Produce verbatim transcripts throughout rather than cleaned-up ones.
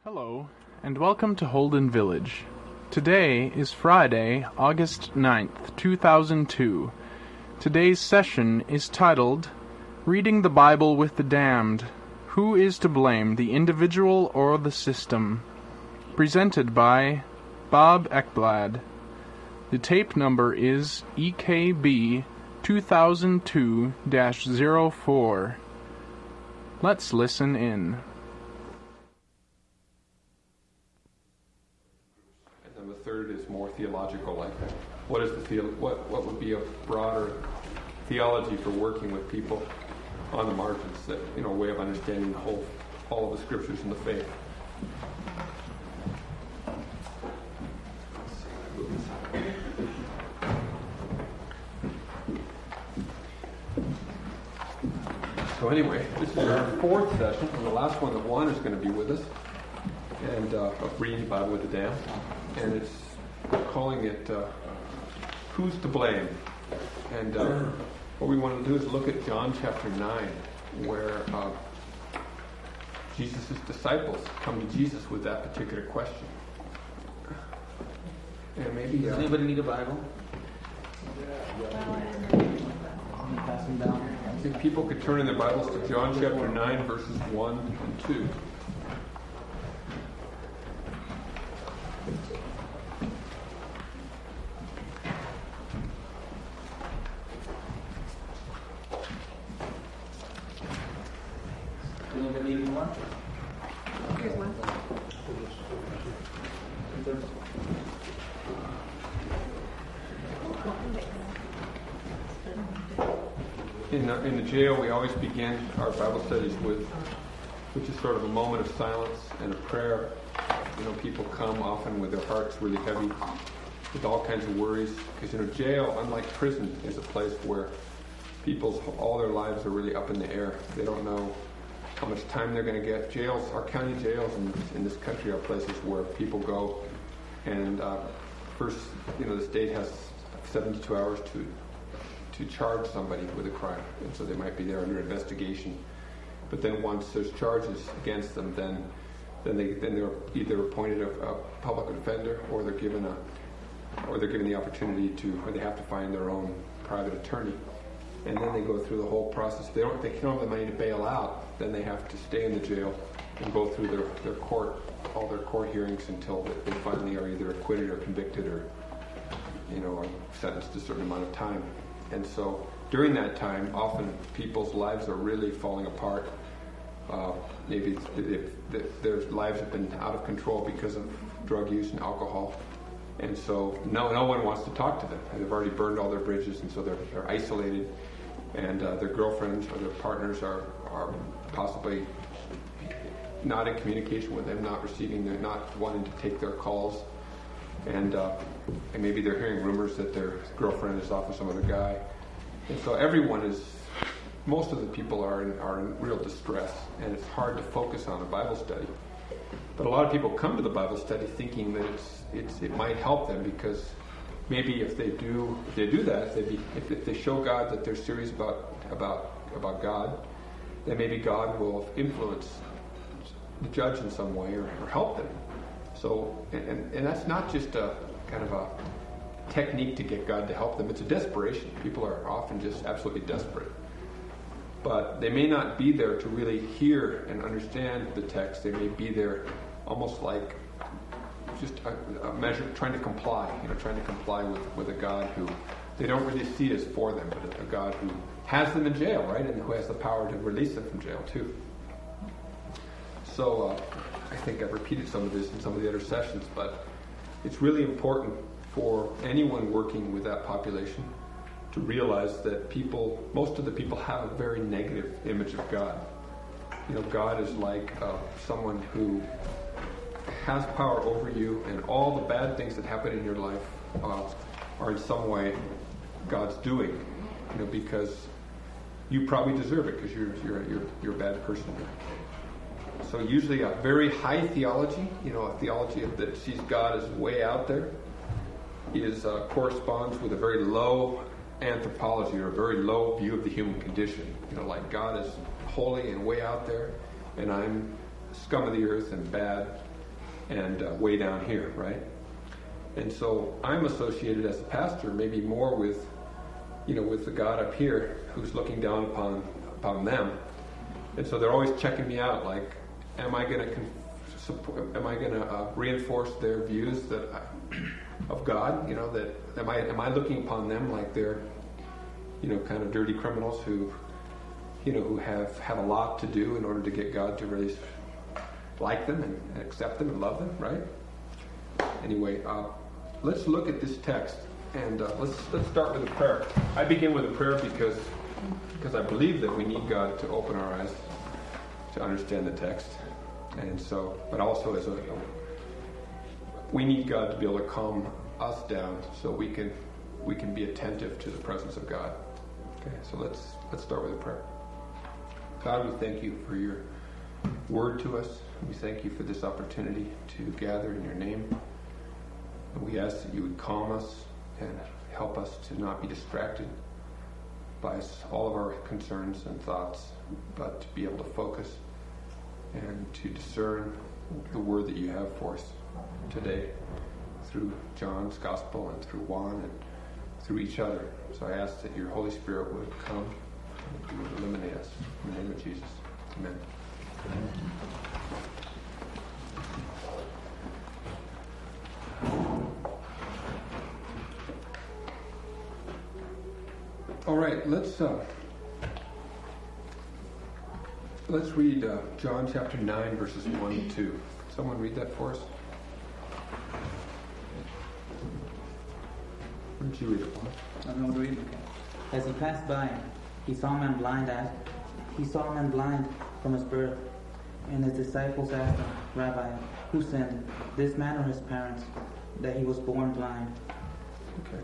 Hello, and welcome to Holden Village. Today is Friday, August ninth, two thousand two. Today's session is titled, Reading the Bible with the Damned. Who is to blame, the individual or the system? Presented by Bob Ekblad. The tape number is E K B two thousand two dash zero four. Let's listen in. And the third is more theological, like what is the theo- what what would be a broader theology for working with people on the margins, that, you know, a way of understanding the whole, all of the scriptures and the faith. So anyway, this is our fourth session, and the last one that Juan is going to be with us, and uh, of reading the Bible with the Damned, and it's calling it uh, Who's to Blame? And uh, what we want to do is look at John chapter nine, where uh, Jesus' disciples come to Jesus with that particular question. And maybe... Does uh, anybody need a Bible? Pass them down. I think people could turn in their Bibles to John chapter nine, verses one and two. Does anybody need one? Here's one. In the, in the jail, we always begin our Bible studies with, which is sort of a moment of silence and a prayer. You know, people come often with their hearts really heavy, with all kinds of worries. Because, you know, jail, unlike prison, is a place where people's, all their lives are really up in the air. They don't know how much time they're going to get. Jails, our county jails in, in this country are places where people go and uh, first, you know, the state has seventy-two hours to to charge somebody with a crime, and so they might be there under investigation. But then once there's charges against them, then then they then they're either appointed a, a public defender, or they're given a or they're given the opportunity to, or they have to find their own private attorney, and then they go through the whole process. If they don't, they can't have the money to bail out, then they have to stay in the jail and go through their, their court, all their court hearings until they finally are either acquitted or convicted, or, you know, are sentenced to a certain amount of time. And so during that time, often people's lives are really falling apart. Uh, maybe if, if their lives have been out of control because of drug use and alcohol. And so no no one wants to talk to them. They've already burned all their bridges, and so they're, they're isolated. And uh, their girlfriends or their partners are, are possibly not in communication with them, not receiving, they're not wanting to take their calls. And, uh, and maybe they're hearing rumors that their girlfriend is off with some other guy. And so everyone is, most of the people are in, are in real distress, and it's hard to focus on a Bible study. But a lot of people come to the Bible study thinking that it's, it's it might help them, because maybe if they do if they do that, if they be, if, if they show God that they're serious about about about God, then maybe God will influence the judge in some way, or, or help them. So, and, and that's not just a kind of a technique to get God to help them. It's a desperation. People are often just absolutely desperate. But they may not be there to really hear and understand the text. They may be there almost like just a, a measure, trying to comply, you know, trying to comply with, with a God who they don't really see as for them, but a God who has them in jail, right? And who has the power to release them from jail, too. So, uh, I think I've repeated some of this in some of the other sessions, but it's really important for anyone working with that population to realize that people, most of the people have a very negative image of God. You know, God is like uh, someone who has power over you, and all the bad things that happen in your life uh, are in some way God's doing. You know, because you probably deserve it, because you're you're you're you're a bad person. So usually a very high theology, you know, a theology that sees God as way out there, is uh, corresponds with a very low anthropology, or a very low view of the human condition. You know, like God is holy and way out there, and I'm scum of the earth and bad, and uh, way down here, right? And so I'm associated as a pastor maybe more with, you know, with the God up here who's looking down upon upon them. And so they're always checking me out, like, am I going to support, am I going to uh, reinforce their views that I, of God? You know, that am I am I looking upon them like they're, you know, kind of dirty criminals who, you know, who have have a lot to do in order to get God to really like them and accept them and love them, right? Anyway, uh, let's look at this text, and uh, let's let's start with a prayer. I begin with a prayer because because I believe that we need God to open our eyes to understand the text, and so, but also as a, we need God to be able to calm us down so we can we can be attentive to the presence of God. Okay, so let's let's start with a prayer. God, we thank you for your word to us. We thank you for this opportunity to gather in your name. And we ask that you would calm us and help us to not be distracted by all of our concerns and thoughts, but to be able to focus and to discern the word that you have for us today through John's gospel and through Juan and through each other. So I ask that your Holy Spirit would come and you would illuminate us. In the name of Jesus. Amen. All right, let's uh, let's read uh, John chapter nine, verses one and two. Someone read that for us. Why don't you read it, Juan? I know what to read. As he passed by, he saw a man blind. As he saw a man blind from his birth, and his disciples asked him, "Rabbi, who sinned, this man or his parents, that he was born blind?" Okay.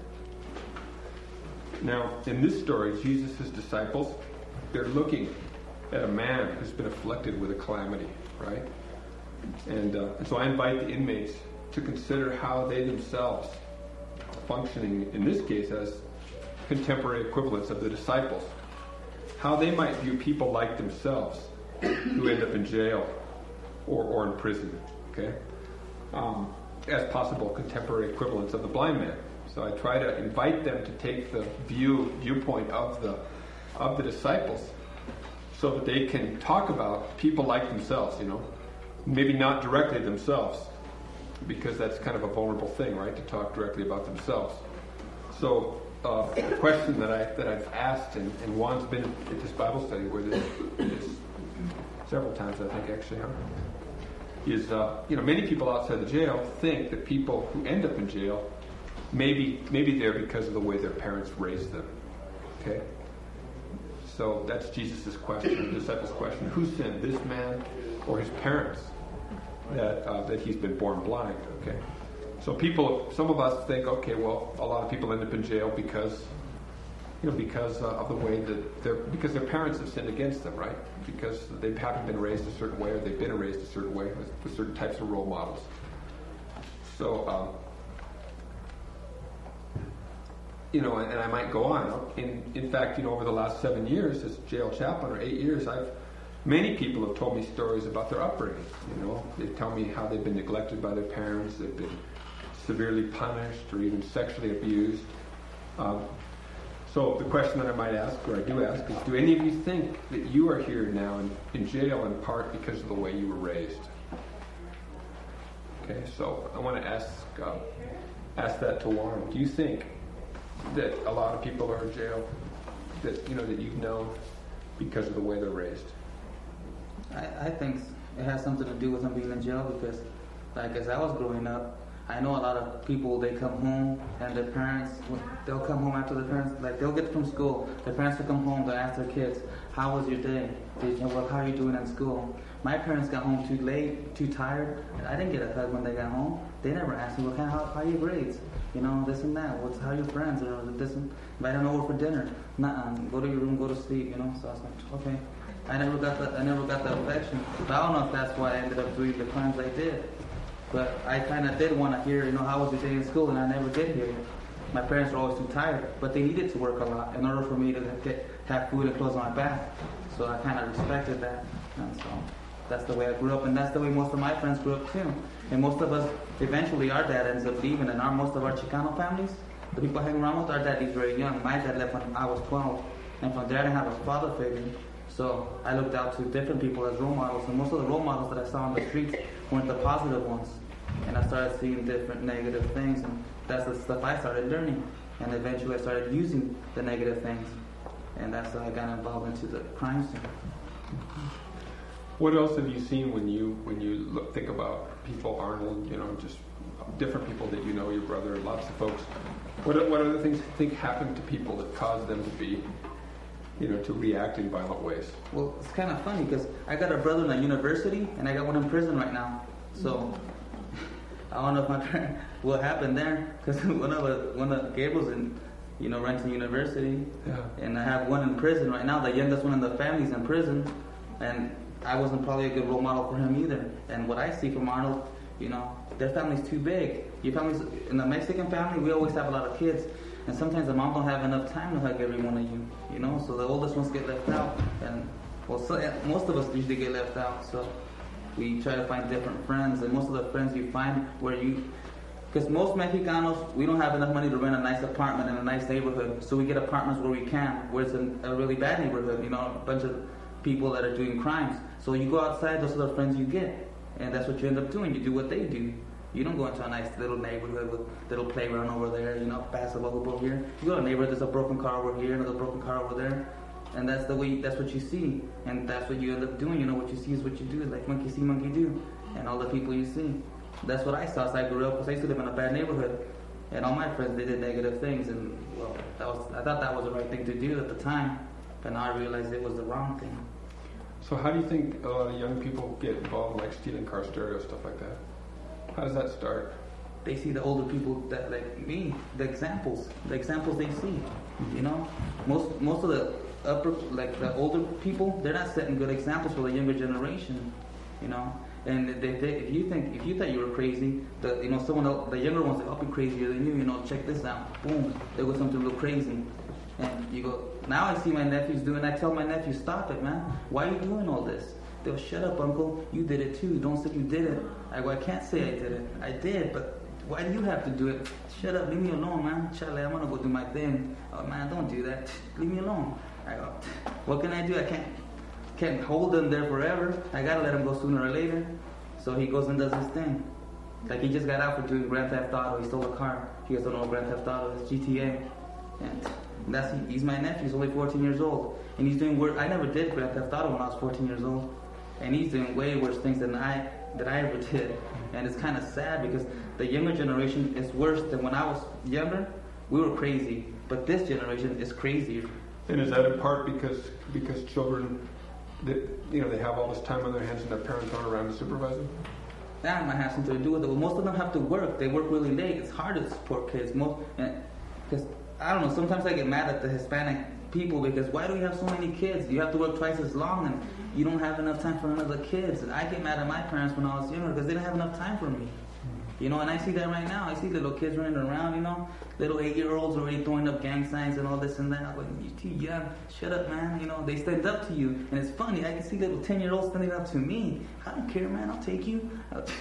Now, in this story, Jesus' disciples, they're looking at a man who's been afflicted with a calamity, right? And, uh, and so I invite the inmates to consider how they themselves are functioning, in this case, as contemporary equivalents of the disciples. How they might view people like themselves who end up in jail or, or in prison, okay? Um, as possible contemporary equivalents of the blind man. So I try to invite them to take the view viewpoint of the of the disciples, so that they can talk about people like themselves. You know, maybe not directly themselves, because that's kind of a vulnerable thing, right? To talk directly about themselves. So uh, the question that I that I've asked, and, and Juan's been at this Bible study with us several times, I think actually, huh? is uh, you know many people outside the jail think that people who end up in jail Maybe maybe they're because of the way their parents raised them. Okay? So that's Jesus' question, the disciples' question. Who sinned, this man or his parents, that uh, that he's been born blind? Okay. So people, some of us think, okay, well, a lot of people end up in jail because, you know, because uh, of the way that their because their parents have sinned against them, right? Because they haven't been raised a certain way, or they've been raised a certain way with, with certain types of role models. So. Um, You know, and I might go on. In in fact, you know, over the last seven years as jail chaplain, or eight years, I've many people have told me stories about their upbringing. You know, they tell me how they've been neglected by their parents, they've been severely punished, or even sexually abused. Um, so the question that I might ask, or I do ask, is: do any of you think that you are here now in, in jail in part because of the way you were raised? Okay, so I want to ask uh, ask that to Warren. Do you think that a lot of people are in jail, that you know that you've known because of the way they're raised? I, I think it has something to do with them being in jail because, like, as I was growing up, I know a lot of people, they come home and their parents, they'll come home after their parents, like they'll get from school, their parents will come home, they'll ask their kids, how was your day? Did you, well, how are you doing in school? My parents got home too late, too tired. I didn't get a hug when they got home. They never asked me, well, kind of, how, how are your grades? You know, this and that. What's, how are your friends? Or this and, invite them over for dinner. Nuh-uh. Go to your room, go to sleep, you know. So I was like, okay. I never got the, I never got the affection. But I don't know if that's why I ended up doing the crimes I did. But I kind of did want to hear, you know, how was your day in school? And I never did hear it. My parents were always too tired. But they needed to work a lot in order for me to get, have food and clothes on my back. So I kind of respected that. And so that's the way I grew up, and that's the way most of my friends grew up too. And most of us, eventually our dad ends up leaving, and our most of our Chicano families, the people I hang around with, our dad leaves very young. My dad left when I was twelve, and from there I didn't have a father figure. So I looked out to different people as role models, and most of the role models that I saw on the streets weren't the positive ones. And I started seeing different negative things, and that's the stuff I started learning. And eventually I started using the negative things, and that's how I got involved into the crime scene. What else have you seen when you when you look, think about people, Arnold, you know, just different people that you know, your brother, lots of folks? What what other things do you think happened to people that caused them to be, you know, to react in violent ways? Well, it's kind of funny because I got a brother in a university and I got one in prison right now. So I don't know if my parents, what happened there, because one of the, one of Gabriel's in, you know, Renton University, Yeah. and I have one in prison right now. The youngest one in the family's in prison, and I wasn't probably a good role model for him either. And what I see from Arnold, you know, their family's too big. Your family's in the Mexican family, we always have a lot of kids, and sometimes the mom don't have enough time to hug every one of you, you know. So the oldest ones get left out, and well, so, most of us usually get left out. So we try to find different friends, and most of the friends you find where you, because most Mexicanos, we don't have enough money to rent a nice apartment in a nice neighborhood, so we get apartments where we can, where it's in a really bad neighborhood, you know, a bunch of people that are doing crimes. So you go outside, those are the friends you get, and that's what you end up doing. You do what they do. You don't go into a nice little neighborhood with little playground over there, you know, basketball hoop over here. You go to a neighborhood, there's a broken car over here, another broken car over there. And that's the way, that's what you see. And that's what you end up doing. You know, what you see is what you do. Like monkey see, monkey do. And all the people you see. That's what I saw as I grew up, because I used to live in a bad neighborhood. And all my friends, they did negative things. And, well, that was, I thought that was the right thing to do at the time. But now I realized it was the wrong thing. So how do you think a lot of young people get involved in like stealing car stereo, stuff like that? How does that start? They see the older people that, like me, the examples, the examples they see, you know? Most most of the upper, like the older people, they're not setting good examples for the younger generation, you know? And they, they, if you think, if you thought you were crazy, the, you know, someone else, the younger ones, like, I'll be crazier than you, you know, check this out. Boom, there goes something real crazy. And you go, now I see my nephews doing, I tell my nephew, stop it, man. Why are you doing all this? They'll, shut up, uncle. You did it too. Don't say you did it. I go, I can't say I did it. I did, but why do you have to do it? Shut up. Leave me alone, man. Charlie, I'm going to go do my thing. Oh, man, don't do that. Leave me alone. I go, what can I do? I can't can't hold him there forever. I got to let him go sooner or later. So he goes and does his thing. Like he just got out for doing Grand Theft Auto. He stole a car. He doesn't know what Grand Theft Auto is. G T A. And that's he's my nephew. He's only fourteen years old. And he's doing work. I never did Grand Theft Auto when I was fourteen years old. And he's doing way worse things than I that I ever did. And it's kind of sad because the younger generation is worse than when I was younger. We were crazy, but this generation is crazier. And is that in part because because children, that you know, they have all this time on their hands and their parents aren't around to supervise them? That might have something to do with it. Well, most of them have to work. They work really late. It's hard to support kids. Most, because I don't know. Sometimes I get mad at the Hispanic people because why do we have so many kids? You have to work twice as long and you don't have enough time for none of the kids. And I get mad at my parents when I was younger because they didn't have enough time for me. You know, and I see that right now. I see little kids running around, you know, little eight-year-olds already throwing up gang signs and all this and that. I'm like, you're too young. Shut up, man. You know, they stand up to you. And it's funny. I can see little ten-year-olds standing up to me. I don't care, man. I'll take you.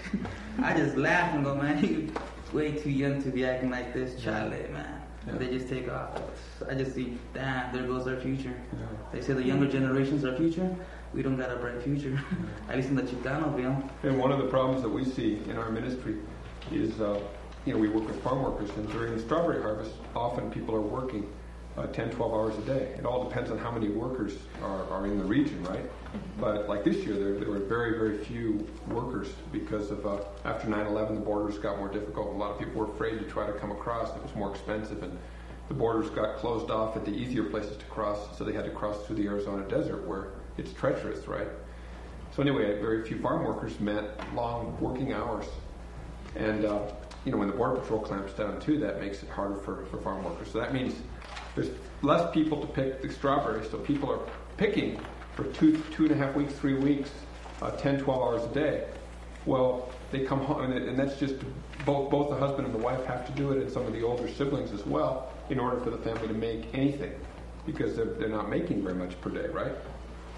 I just laugh and go, man, you're way too young to be acting like this. Charlie, man. Yeah. They just take off. I just see, damn, there goes our future. Yeah. They say the younger generation's our future. We don't got a bright future. At least in the Chicano field. And one of the problems that we see in our ministry is, uh, you know, we work with farm workers, and during the strawberry harvest, often people are working uh, ten, twelve hours a day. It all depends on how many workers are, are in the region, right? Mm-hmm. But like this year, there, there were very, very few workers because of, uh, after nine eleven, the borders got more difficult. A lot of people were afraid to try to come across. It was more expensive, and the borders got closed off at the easier places to cross, so they had to cross through the Arizona desert where it's treacherous, right? So anyway, very few farm workers meant long working hours. And, uh, you know, when the Border Patrol clamps down too, that makes it harder for, for farm workers. So that means there's less people to pick the strawberries, so people are picking for two, two and a half weeks, three weeks, uh, ten, twelve hours a day. Well, they come home, and, and that's just both, both the husband and the wife have to do it, and some of the older siblings as well, in order for the family to make anything, because they're, they're not making very much per day, right?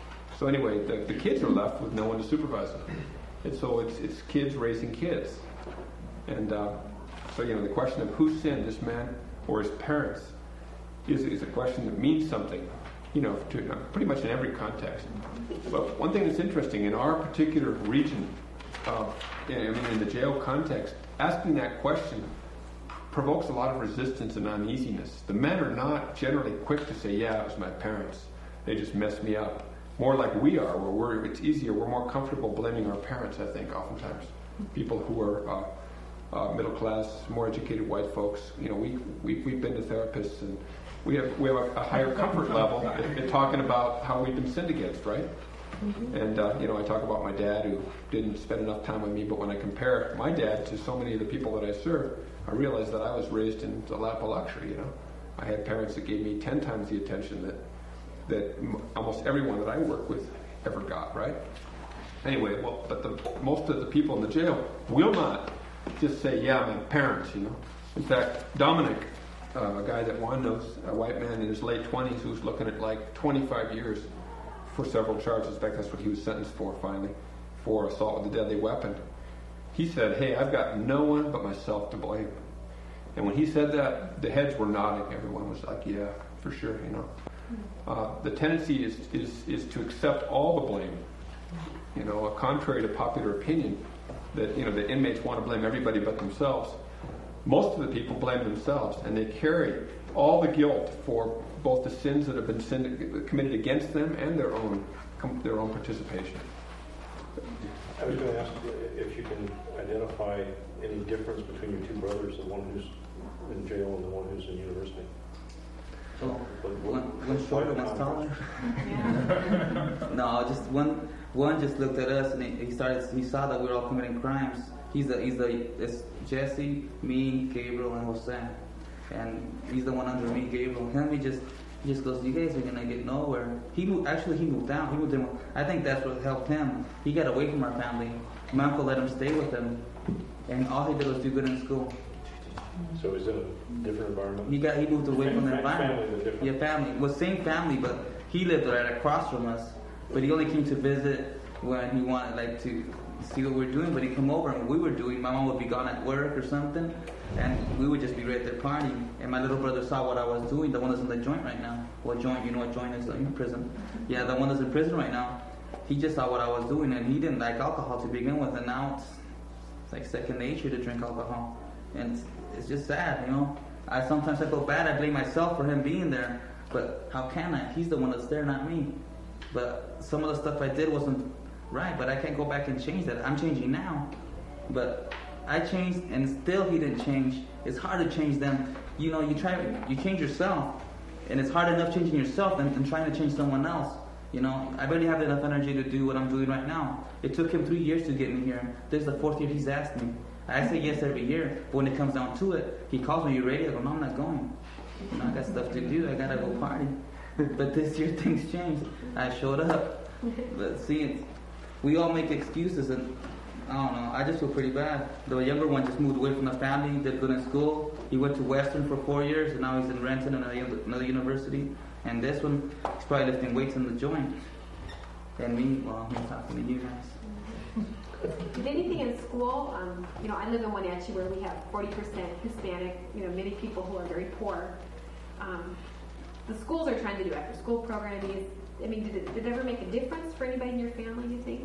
So anyway, the, the kids are left with no one to supervise them. And so it's it's kids raising kids. And uh, so, you know, the question of who sinned, this man or his parents, is, is a question that means something, you know, to, uh, pretty much in every context. But one thing that's interesting, in our particular region, uh, I mean, in the jail context, asking that question provokes a lot of resistance and uneasiness. The men are not generally quick to say, yeah, it was my parents. They just messed me up. More like we are, where we're, it's easier, we're more comfortable blaming our parents, I think, oftentimes. People who are uh, uh, middle class, more educated white folks, you know, we, we, we've been to therapists, and we have we have a, a higher comfort level in, in talking about how we've been sinned against, right? Mm-hmm. And, uh, you know, I talk about my dad who didn't spend enough time with me, but when I compare my dad to so many of the people that I serve, I realize that I was raised in the lap of luxury, you know. I had parents that gave me ten times the attention that that m- almost everyone that I work with ever got, right? Anyway, well, but the, most of the people in the jail will not just say, yeah, my parents, you know. In fact, Dominic, uh, a guy that Juan knows, a white man in his late twenties who's looking at like twenty-five years for several charges. In fact, that's what he was sentenced for finally, for assault with a deadly weapon. He said, hey, I've got no one but myself to blame. And when he said that, the heads were nodding. Everyone was like, yeah, for sure, you know. Uh, the tendency is, is is to accept all the blame. You know, contrary to popular opinion, that, you know, the inmates want to blame everybody but themselves. Most of the people blame themselves, and they carry all the guilt for both the sins that have been sinned, committed against them and their own their own participation. I was going to ask if you can identify any difference between your two brothers, the one who's in jail and the one who's in university. So, one, one shorter, one's taller. No, just one. One just looked at us and he, he started. He saw that we were all committing crimes. He's the he's the it's Jesse, me, Gabriel, and Jose, and he's the one under me, Gabriel. Him, he just he just goes, you guys are gonna get nowhere. He moved, actually he moved down. He moved in. I think that's what helped him. He got away from our family. My uncle let him stay with him, and all he did was do good in school. So is it a different environment? He got he moved away Same from the fa- environment. family, but Yeah, family. Well, same family, but he lived right across from us. But he only came to visit when he wanted, like, to see what we were doing. But he'd come over and what we were doing. My mom would be gone at work or something, and we would just be right there partying. And my little brother saw what I was doing. The one that's in the joint right now. What joint? You know what joint is in prison? Yeah, the one that's in prison right now. He just saw what I was doing, and he didn't like alcohol to begin with, and now it's, it's like second nature to drink alcohol. And it's, it's just sad, you know. I sometimes I feel bad. I blame myself for him being there, but how can I? He's the one that's there, not me. But some of the stuff I did wasn't right, but I can't go back and change that. I'm changing now, but I changed, and still he didn't change. It's hard to change them. You know, you try, you change yourself, and it's hard enough changing yourself than, than trying to change someone else. You know, I barely have enough energy to do what I'm doing right now. It took him three years to get me here. This is the fourth year he's asked me. I say yes every year, but when it comes down to it, he calls me, you ready? I go, no, I'm not going. You know, I got stuff to do. I gotta go party. But this year things changed. I showed up. But see, we all make excuses, and I don't know. I just feel pretty bad. The younger one just moved away from the family, did good in school. He went to Western for four years, and now he's in Renton, another university. And this one, he's probably lifting weights in the joint. And me, well, I'm talking to you guys. Did anything in school? Um, you know, I live in Wenatchee where we have forty percent Hispanic. You know, many people who are very poor. Um, the schools are trying to do after school programming. I mean, did it, did it ever make a difference for anybody in your family? Do you think?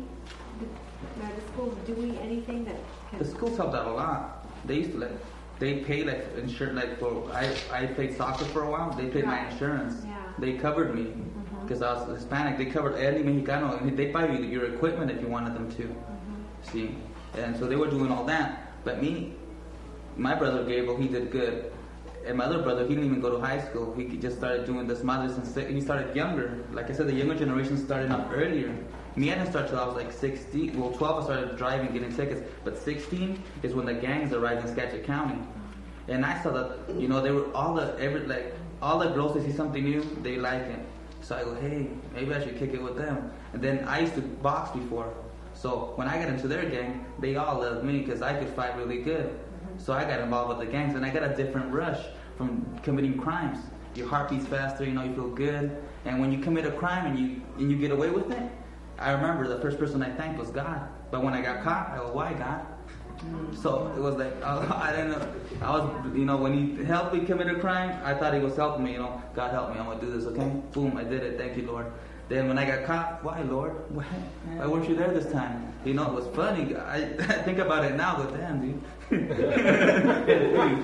Did, are the schools doing anything that? Can... The schools helped out a lot. They used to like, they pay like insurance. Like for I, I played soccer for a while. They paid right. my insurance. Yeah. They covered me because mm-hmm. I was Hispanic. They covered any Mexicano, and they buy you your equipment if you wanted them to. Mm-hmm. See, and so they were doing all that. But me, my brother Gabriel, he did good. And my other brother, he didn't even go to high school. He just started doing this madres and he started younger. Like I said, the younger generation started up earlier. Me, I didn't start till I was like sixteen. Well, twelve, I started driving, getting tickets. But sixteen is when the gangs arrived in Skagit County. And I saw that, you know, they were all the, every, like, all the girls, they see something new, they like it. So I go, hey, maybe I should kick it with them. And then I used to box before. So when I got into their gang, they all loved me because I could fight really good. So I got involved with the gangs, and I got a different rush from committing crimes. Your heart beats faster, you know, you feel good. And when you commit a crime and you and you get away with it, I remember the first person I thanked was God. But when I got caught, I go, why God? So it was like, I didn't know. I was, you know, when he helped me commit a crime, I thought he was helping me, you know. God help me, I'm going to do this, okay? Boom, I did it. Thank you, Lord. Then when I got caught, why, Lord? Why, why weren't you there this time? You know, it was funny. I, I think about it now, but damn, dude. What are you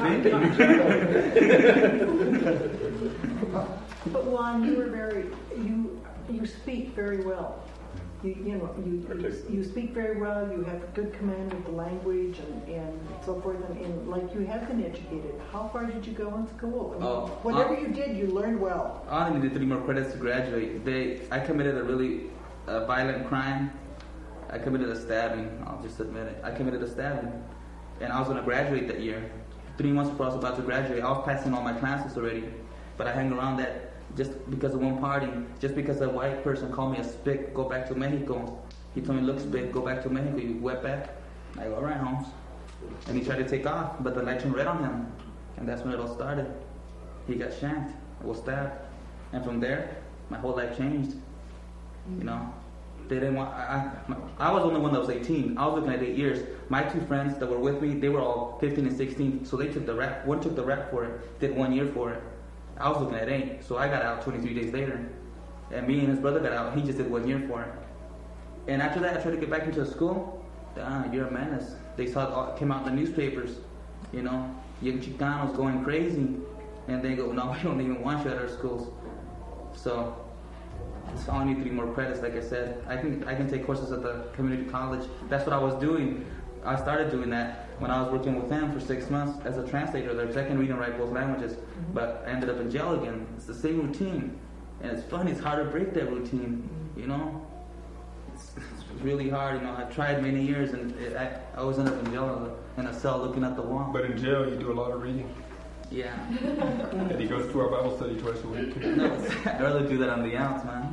thinking? But Juan, you were very, you you speak very well. You, you know, you, you you speak very well. You have good command of the language and, and so forth. And, and like you have been educated. How far did you go in school? I mean, Oh, whatever uh, you did, you learned well. I only needed three more credits to graduate. They, I committed a really uh, violent crime. I committed a stabbing. I'll just admit it. I committed a stabbing, and I was going to graduate that year. Three months before I was about to graduate, I was passing all my classes already, but I hung around that just because of one party. Just because a white person called me a spick, go back to Mexico. He told me, look, spick, go back to Mexico. You wetback. I go, all right, Holmes. And he tried to take off, but the light turned red on him, and that's when it all started. He got shanked. I was stabbed, and from there, my whole life changed. You know, they didn't want. I, I, I was the only one that was eighteen. I was looking at eight years. My two friends that were with me, they were all fifteen and sixteen. So they took the rap. One took the rap for it. Did one year for it. I was looking at eight. So I got out twenty-three days later, and me and his brother got out. He just did one year for it. And after that, I tried to get back into the school. Ah, you're a menace. They saw it all, came out in the newspapers. You know, young Chicanos going crazy, and they go, no, we don't even want you at our schools. So. So I only need three more credits, like I said. I can I can take courses at the community college. That's what I was doing. I started doing that when I was working with them for six months as a translator there, because I can read and write both languages. Mm-hmm. But I ended up in jail again. It's the same routine. And it's fun. It's hard to break that routine, you know? It's, it's really hard. You know, I've tried many years, and it, I, I always end up in jail in a cell looking at the wall. But in jail, you do a lot of reading. Yeah. And he goes to our Bible study twice a week. No, I'd rather do that on the outs, man.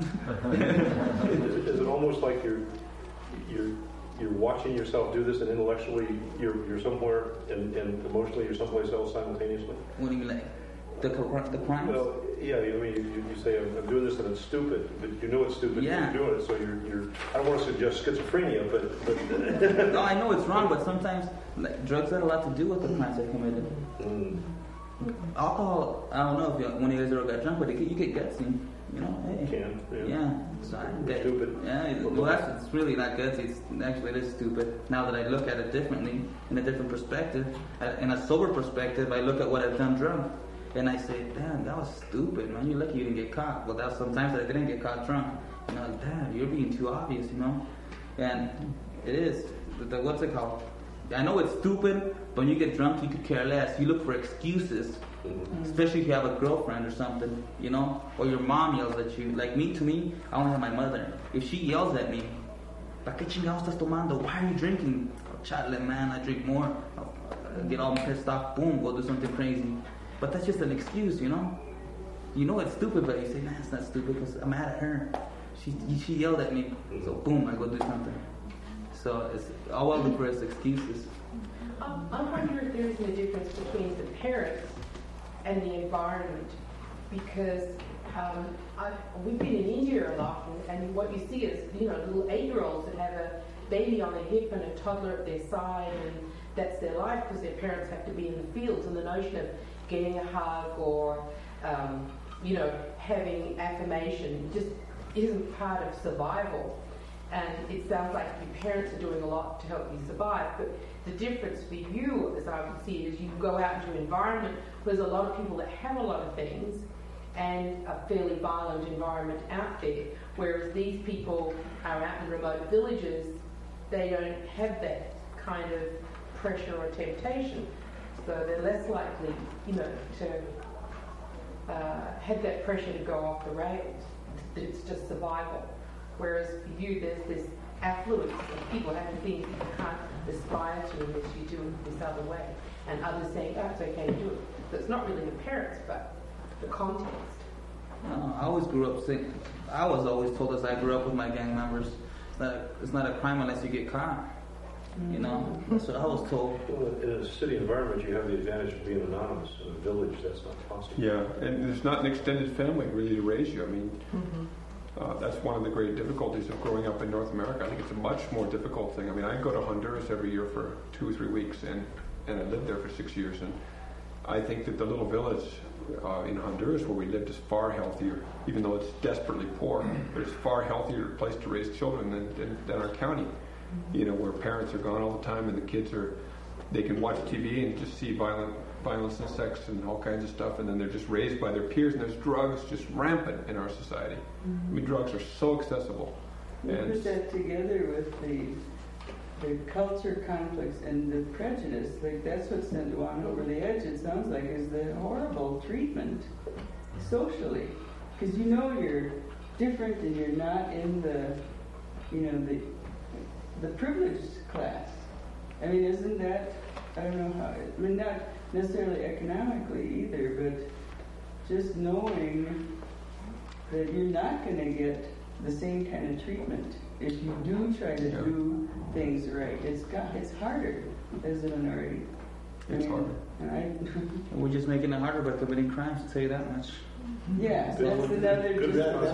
is, is it almost like you're you're you're watching yourself do this, and intellectually you're you're somewhere, and, and emotionally you're someplace else simultaneously? What do you mean, like the the crimes? Well, yeah. I mean, you, you say I'm, I'm doing this and it's stupid, but you know it's stupid. Yeah. You're doing it, so you're you're. I don't want to suggest schizophrenia, but but. No, I know it's wrong, but sometimes like, drugs had a lot to do with the crimes I committed. Mm. Alcohol, I don't know if you, when you guys ever got drunk, but it, you get gutsy, you know. Hey. You can, yeah. Yeah, so I get stupid. Yeah, well, that's it's really not gutsy. It's actually it is stupid. Now that I look at it differently, in a different perspective, in a sober perspective, I look at what I've done drunk, and I say, damn, that was stupid, man. You're lucky you didn't get caught. Well, that was sometimes I didn't get caught drunk. You know, like, damn, you're being too obvious, you know. And it is. The, the, what's it called? I know it's stupid, but when you get drunk, you could care less. You look for excuses, mm-hmm. especially if you have a girlfriend or something, you know, or your mom yells at you. Like me, to me, I only have my mother. If she yells at me, ¿para qué chingados estás tomando? Why are you drinking? Oh, chale, man, I drink more. I'll get all pissed off, boom, go do something crazy. But that's just an excuse, you know. You know it's stupid, but you say, man, it's not stupid because I'm mad at her. She she yelled at me, so boom, I go do something. So it's all I look for is excuses. Um, I wonder if there's a difference between the parents and the environment, because um, I've, we've been in India a lot, and, and what you see is, you know, little eight-year-olds that have a baby on their hip and a toddler at their side, and that's their life because their parents have to be in the fields, and the notion of getting a hug or, um, you know, having affirmation just isn't part of survival. And it sounds like your parents are doing a lot to help you survive. But the difference for you, as I would see it, is you go out into an environment where there's a lot of people that have a lot of things and a fairly violent environment out there. Whereas these people are out in remote villages, they don't have that kind of pressure or temptation. So they're less likely, you know, to uh, have that pressure to go off the rails. It's just survival. Whereas for you, there's this affluence of people having things that you can't aspire to unless you do it this other way. And others saying, oh, it's okay to do it. So it's not really the parents, but the context. No, I always grew up saying, I was always told as I grew up with my gang members that it's not a crime unless you get caught. You know, that's what I was told. Well, in a city environment, you have the advantage of being anonymous. In a village, that's not possible. Yeah, and there's not an extended family really to raise you. I mean, Mm-hmm. Uh, that's one of the great difficulties of growing up in North America. I think it's a much more difficult thing. I mean, I go to Honduras every year for two or three weeks, and, and I lived there for six years. And I think that the little village uh, in Honduras where we lived is far healthier, even though it's desperately poor. But it's far healthier place to raise children than, than, than our county. You know, where parents are gone all the time and the kids are, they can watch T V and just see violent violence and sex and all kinds of stuff, and then they're just raised by their peers, and there's drugs just rampant in our society. Mm-hmm. I mean, drugs are so accessible. You and put that together with the the culture conflicts and the prejudice, like that's what sent Juan over the edge, it sounds like, is the horrible treatment socially. Because you know you're different and you're not in the, you know, the the privileged class. I mean, isn't that, I don't know how, I mean, not necessarily economically either, but just knowing that you're not going to get the same kind of treatment if you do try to yeah. do things right. It's got, it's harder as a minority. It's I mean, harder. And I, we're just making it harder by committing crimes, to tell you that much. Yes, that's another Good just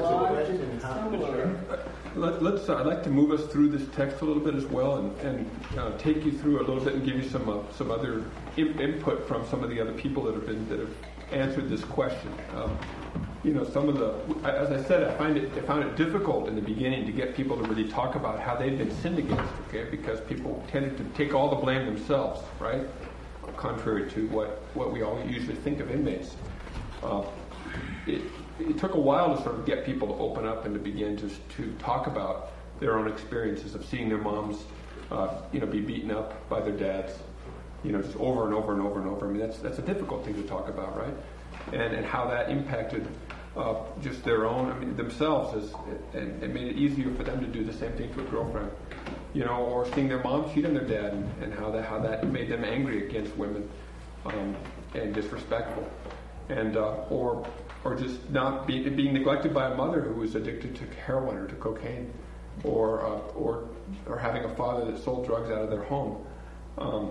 long Let, let's. Uh, I'd like to move us through this text a little bit as well, and, and uh, take you through a little bit and give you some uh, some other in, input from some of the other people that have been that have answered this question. Um, you know, some of the, as I said, I find it I found it difficult in the beginning to get people to really talk about how they've been sinned against. Okay, because people tended to take all the blame themselves, right? Contrary to what what we all usually think of inmates. Uh, It, it took a while to sort of get people to open up and to begin to to talk about their own experiences of seeing their moms, uh, you know, be beaten up by their dads, you know, just over and over and over and over. I mean, that's that's a difficult thing to talk about, right? And and how that impacted uh, just their own, I mean, themselves, as and it made it easier for them to do the same thing to a girlfriend, you know, or seeing their mom cheat on their dad, and, and how that how that made them angry against women, um, and disrespectful, and uh, or. or just not be, being neglected by a mother who was addicted to heroin or to cocaine, or uh, or or having a father that sold drugs out of their home, um,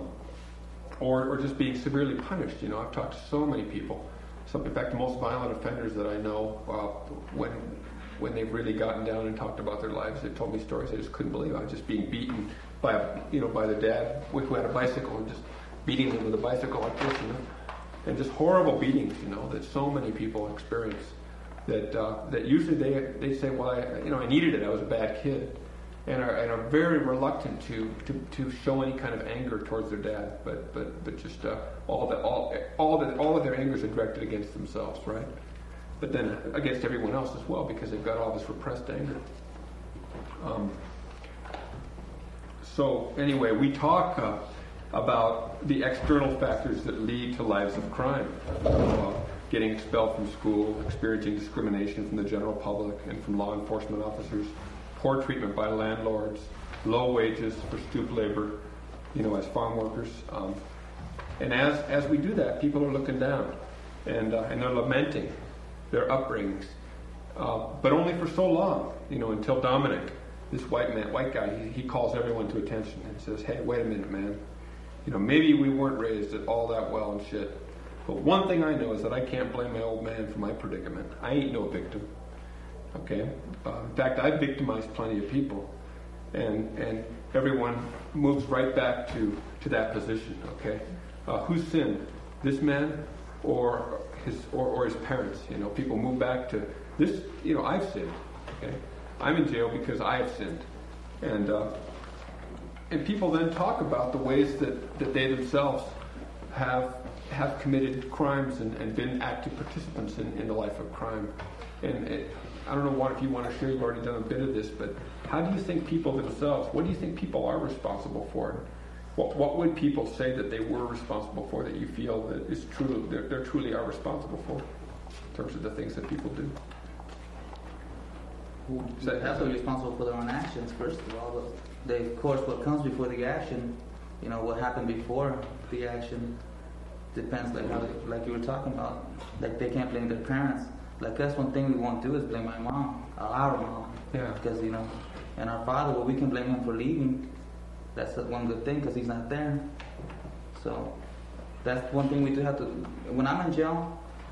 or or just being severely punished. You know, I've talked to so many people. Some, in fact, the most violent offenders that I know, uh, when when they've really gotten down and talked about their lives, they told me stories I just couldn't believe. I was just being beaten by a, you know by their dad who had a bicycle, and just beating them with a bicycle like this, you know. And just horrible beatings, you know, that so many people experience. That uh, that usually they they say, well, I, you know, I needed it. I was a bad kid, and are and are very reluctant to, to, to show any kind of anger towards their dad. But but but just uh, all the all all the all of their angers are directed against themselves, right? But then against everyone else as well, because they've got all this repressed anger. Um, so anyway, we talk. Uh, about the external factors that lead to lives of crime. Uh, getting expelled from school, experiencing discrimination from the general public and from law enforcement officers, poor treatment by landlords, low wages for stoop labor, you know, as farm workers. Um, and as as we do that, people are looking down, and uh, and they're lamenting their upbringings, uh, but only for so long, you know, until Dominic, this white man, white guy, he, he calls everyone to attention and says, "Hey, wait a minute, man. You know, maybe we weren't raised all that well and shit. But one thing I know is that I can't blame my old man for my predicament. I ain't no victim. Okay? Uh, in fact, I've victimized plenty of people. And and everyone moves right back to, to that position, okay? Uh, who sinned? This man or his or, or his parents? You know, people move back to this, you know, I've sinned. Okay? I'm in jail because I have sinned. And uh And people then talk about the ways that, that they themselves have have committed crimes and, and been active participants in, in the life of crime. And it, I don't know what if you want to share, you've already done a bit of this, but how do you think people themselves, what do you think people are responsible for? What what would people say that they were responsible for that you feel that is true, they're, they're truly are responsible for in terms of the things that people do? They have to be responsible for their own actions, first of all. But they, of course, what comes before the action, you know, what happened before the action depends, like how, they, like you were talking about. Like they can't blame their parents. Like that's one thing we won't do is blame my mom, our mom. Yeah. Because, you know, and our father, well, we can blame him for leaving. That's one good thing because he's not there. So that's one thing we do have to. When I'm in jail,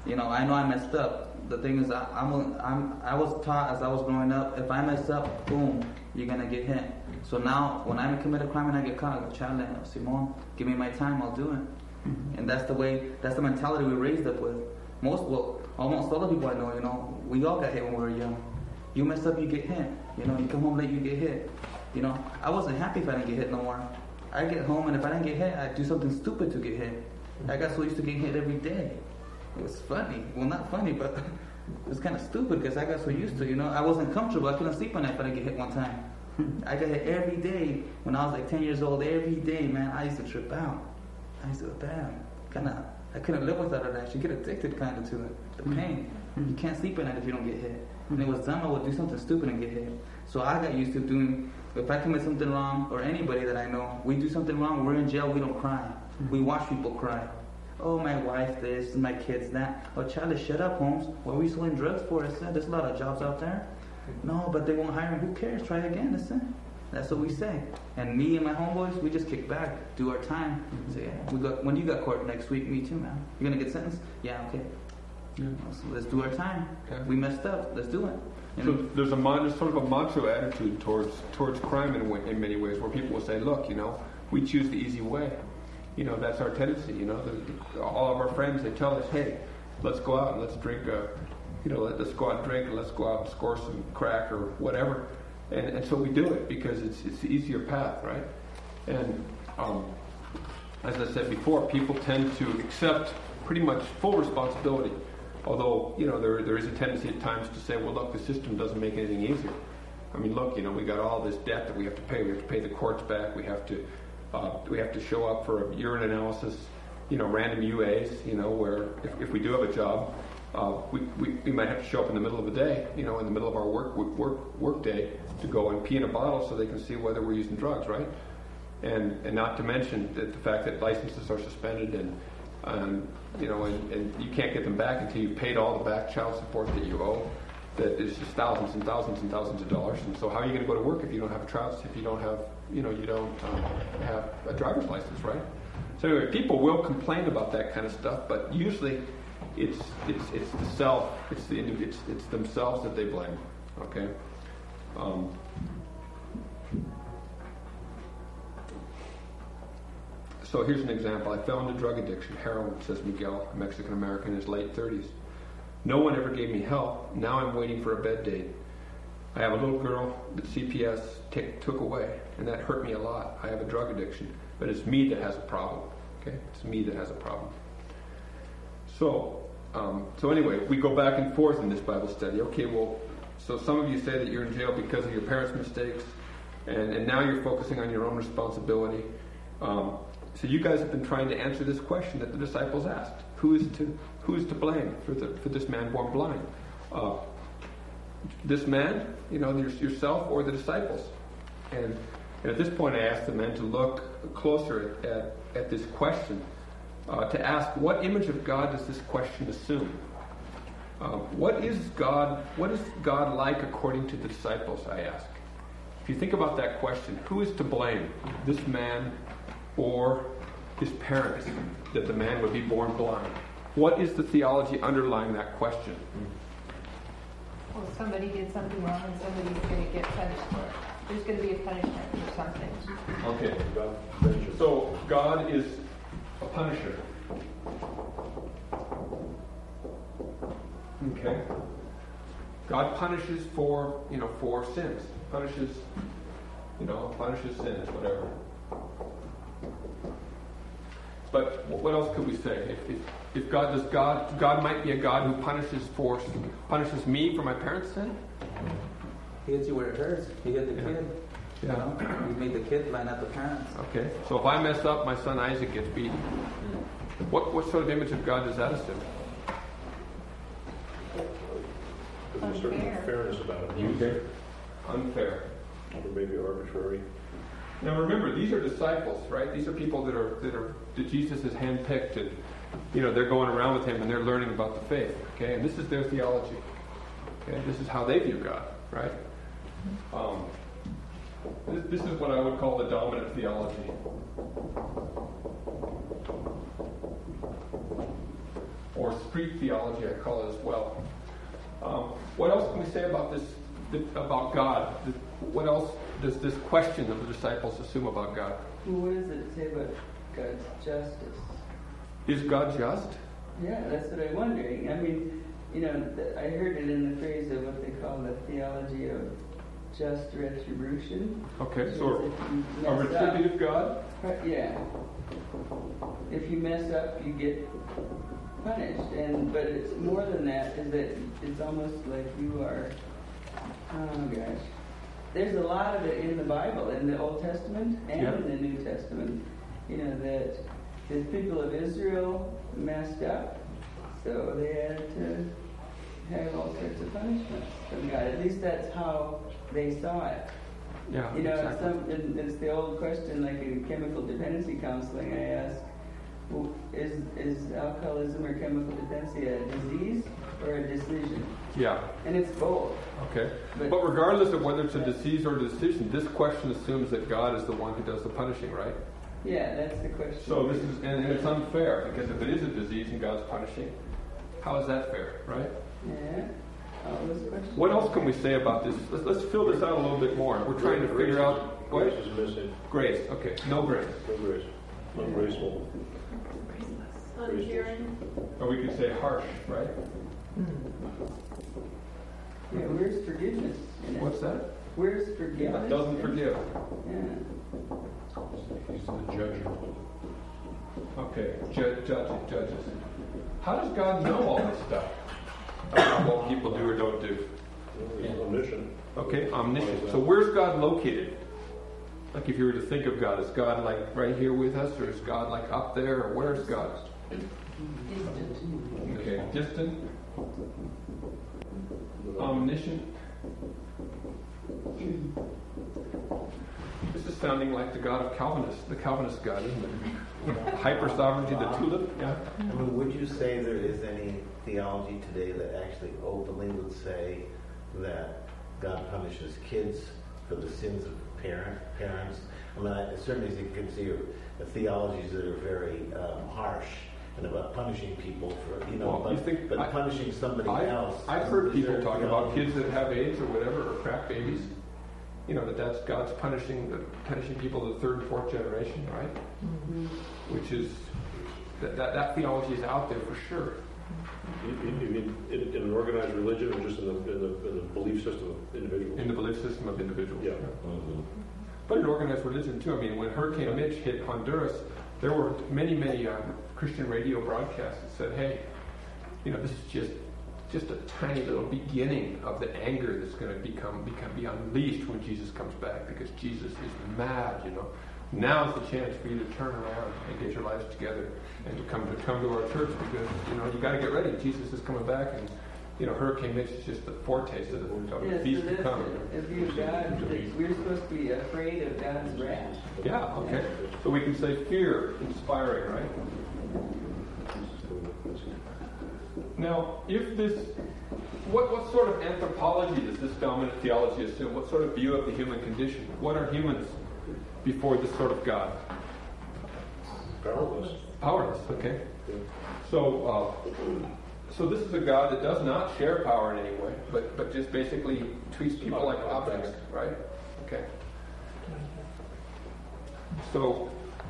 you know, I know I messed up. The thing is, I, I'm, I'm, I was taught as I was growing up, if I mess up, boom, you're gonna get hit. So now, when I commit a crime and I get caught, I go, Chale, Simon, give me my time, I'll do it. Mm-hmm. And that's the way, that's the mentality we raised up with. Most, well, almost all the people I know, you know, we all got hit when we were young. You mess up, you get hit. You know, you come home late, you get hit. You know, I wasn't happy if I didn't get hit no more. I get home, and if I didn't get hit, I'd do something stupid to get hit. I got so used to getting hit every day. It was funny. Well, not funny, but it was kind of stupid because I got so used to, you know. I wasn't comfortable. I couldn't sleep at night if I didn't get hit one time. I got hit every day when I was like ten years old. Every day, man, I used to trip out. I used to, damn, kind of, I couldn't live without it, actually. You get addicted kind of to it, the pain. You can't sleep at night if you don't get hit. And it was dumb, I would do something stupid and get hit. So I got used to doing, if I commit something wrong, or anybody that I know, we do something wrong, we're in jail, we don't cry. We watch people cry. Oh, my wife this, my kids that. Oh, Charlie, shut up, Holmes. What were you selling drugs for? I said, there's a lot of jobs out there. No, but they won't hire me. Who cares? Try again. I said. That's what we say. And me and my homeboys, we just kick back, do our time. Say, yeah, we got, when you got court next week, me too, man. You're going to get sentenced? Yeah, okay. Yeah. So let's do our time. Okay. We messed up. Let's do it. You so know? there's a there's sort of a macho attitude towards towards crime in in many ways, where people will say, look, you know, we choose the easy way. You know, that's our tendency. You know, the, all of our friends, they tell us, hey, let's go out and let's drink a, you know, let, let's go out and drink and let's go out and score some crack or whatever. And, and so we do it because it's it's the easier path, right? And um, as I said before, people tend to accept pretty much full responsibility. Although, you know, there there is a tendency at times to say, well, look, the system doesn't make anything easier. I mean, look, you know, we got all this debt that we have to pay. We have to pay the courts back. We have to uh, we have to show up for a urine analysis, you know, random U As, you know, where if, if we do have a job, uh, we, we we might have to show up in the middle of the day, you know, in the middle of our work work work day to go and pee in a bottle so they can see whether we're using drugs, right? And and not to mention that the fact that licenses are suspended and Um, you know, and, and you can't get them back until you've paid all the back child support that you owe. That is just thousands and thousands and thousands of dollars. And so, how are you going to go to work if you don't have a child? If you don't have, you know, you don't um, have a driver's license, right? So anyway, people will complain about that kind of stuff, but usually, it's it's it's the self, it's the indiv- it's it's themselves that they blame. Okay. Um, So here's an example. I fell into drug addiction, heroin, says Miguel, a Mexican-American in his late thirties. No one ever gave me help. Now I'm waiting for a bed date. I have a little girl that C P S t- took away, and that hurt me a lot. I have a drug addiction, but it's me that has a problem. Okay, it's me that has a problem. So, um, so anyway, we go back and forth in this Bible study. Okay, well, so some of you say that you're in jail because of your parents' mistakes, and, and now you're focusing on your own responsibility. Um, So you guys have been trying to answer this question that the disciples asked: Who is to who is to blame for the for this man born blind? Uh, this man, you know, your, yourself or the disciples? And, and at this point, I asked the men to look closer at at, at this question, uh, to ask what image of God does this question assume? Uh, what is God? What is God like according to the disciples? I ask. If you think about that question, who is to blame? This man or his parents, that the man would be born blind? What is the theology underlying that question? Well, somebody did something wrong and somebody's going to get punished for it. There's going to be a punishment for something. Okay. So God is a punisher. Okay. God punishes for, you know, for sins. Punishes, you know, punishes sins, whatever. But what else could we say? If, if, if God does God God might be a God who punishes for punishes me for my parents' sin? He hits you where it hurts. He hit the Yeah. kid. Yeah. You know, he made the kid blind, not the parents. Okay. So if I mess up, my son Isaac gets beaten. What what sort of image of God does that assume? There's a certain Unfair. fairness about it. Okay. Unfair. Or maybe arbitrary. Now remember, these are disciples, right? These are people that are that are that Jesus has handpicked, and you know they're going around with him and they're learning about the faith. Okay, and this is their theology. Okay, this is how they view God, right? Um, this, this is what I would call the dominant theology. Or street theology, I call it as well. Um, what else can we say about this, about God? What else does this question of the disciples assume about God? Well, what does it say about God's justice? Is God just? Yeah, that's what I'm wondering. I mean, you know, th- I heard it in the phrase of what they call the theology of just retribution. Okay, Which so is if you a mess up- retributive God? Right, yeah. If you mess up, you get punished, and but it's more than that. Is that it's almost like you are. Oh gosh, there's a lot of it in the Bible, in the Old Testament and Yeah. in the New Testament. You know that the people of Israel messed up, so they had to have all sorts of punishments from God. At least that's how they saw it. Yeah, You know, exactly. some, and it's the old question, like in chemical dependency counseling, I ask, well, is, is alcoholism or chemical dependency a disease or a decision? Yeah. And it's both. Okay. But- But regardless of whether it's a disease or a decision, this question assumes that God is the one who does the punishing, right? Yeah, that's the question. So this is, and, and it's unfair, because if it is a disease and God's punishing, how is that fair, right? Yeah, all those questions. What else can we say about this? Let's, let's fill this out a little bit more. We're trying to figure out what? Grace is missing. Grace. Okay. No grace. No grace. Ungraceful. Uncaring. Or we could say harsh, right? Yeah, where's forgiveness in it? What's that? Where's forgiveness? It doesn't forgive. Yeah. He's the judge. Okay. Ju- judges, judges. How does God know all this stuff about what people do or don't do? He's omniscient. Okay, omniscient. So where's God located? Like if you were to think of God, is God like right here with us, or is God like up there, or where's God? Okay, distant, omniscient. This is sounding like the God of Calvinists, the Calvinist God, isn't it? Hyper sovereignty, the tulip. Yeah. I mean, would you say there is any theology today that actually openly would say that God punishes kids for the sins of parent parents? I mean, I, certainly you can see uh, theologies that are very um, harsh and about punishing people for, you know, Well, but, you think- but I- punishing somebody I, else. I've heard is people there talk about theology? kids that have AIDS or whatever, or crap babies. You know, that that's God's punishing the punishing people of the third and fourth generation, right? Mm-hmm. Which is that, that that theology is out there for sure. You, you, you mean in, in an organized religion, or just in the, in the, in the belief system of individuals? In the belief system of individuals. Yeah. Mhm. But in organized religion too. I mean, when Hurricane Mitch hit Honduras, there were many, many uh, Christian radio broadcasts that said, "Hey, you know, this is just just a tiny little beginning of the anger that's going to become become be unleashed when Jesus comes back, because Jesus is mad. You know, now's the chance for you to turn around and get your lives together and to come to come to our church, because you know you got to get ready. Jesus is coming back, and you know, Hurricane Mitch is just a foretaste of the, of the Yeah, so feast to that's come." a view of God, that we're supposed to be afraid of God's wrath. Yeah, okay. So we can say fear inspiring, right? Now, if this, what, what sort of anthropology does this dominant theology assume? What sort of view of the human condition? What are humans before this sort of God? Powerless. Powerless, okay. Yeah. So, uh, so this is a God that does not share power in any way, but, but just basically treats people like objects, right? Okay. So,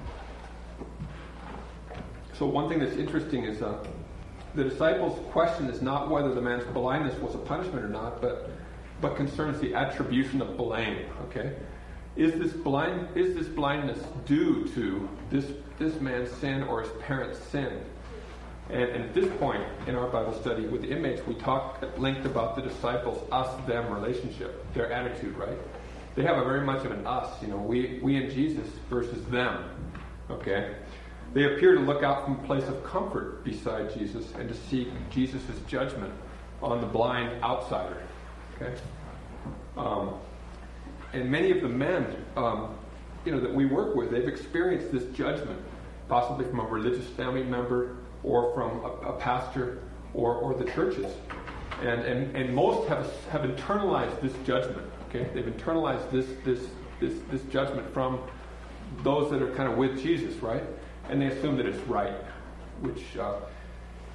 so one thing that's interesting is uh, the disciples' question is not whether the man's blindness was a punishment or not, but but concerns the attribution of blame. Okay, is this blind is this blindness due to this this man's sin or his parents' sin? And, and at this point in our Bible study with the inmates, we talk at length about the disciples' us-them relationship, their attitude, right? They have a very much of an us, you know, we we and Jesus versus them. Okay. They appear to look out from a place of comfort beside Jesus and to seek Jesus' judgment on the blind outsider. Okay, um, and many of the men, um, you know, that we work with, they've experienced this judgment, possibly from a religious family member or from a, a pastor or, or the churches, and, and and most have have internalized this judgment. Okay, they've internalized this this this this judgment from those that are kind of with Jesus, right? And they assume that it's right, which uh,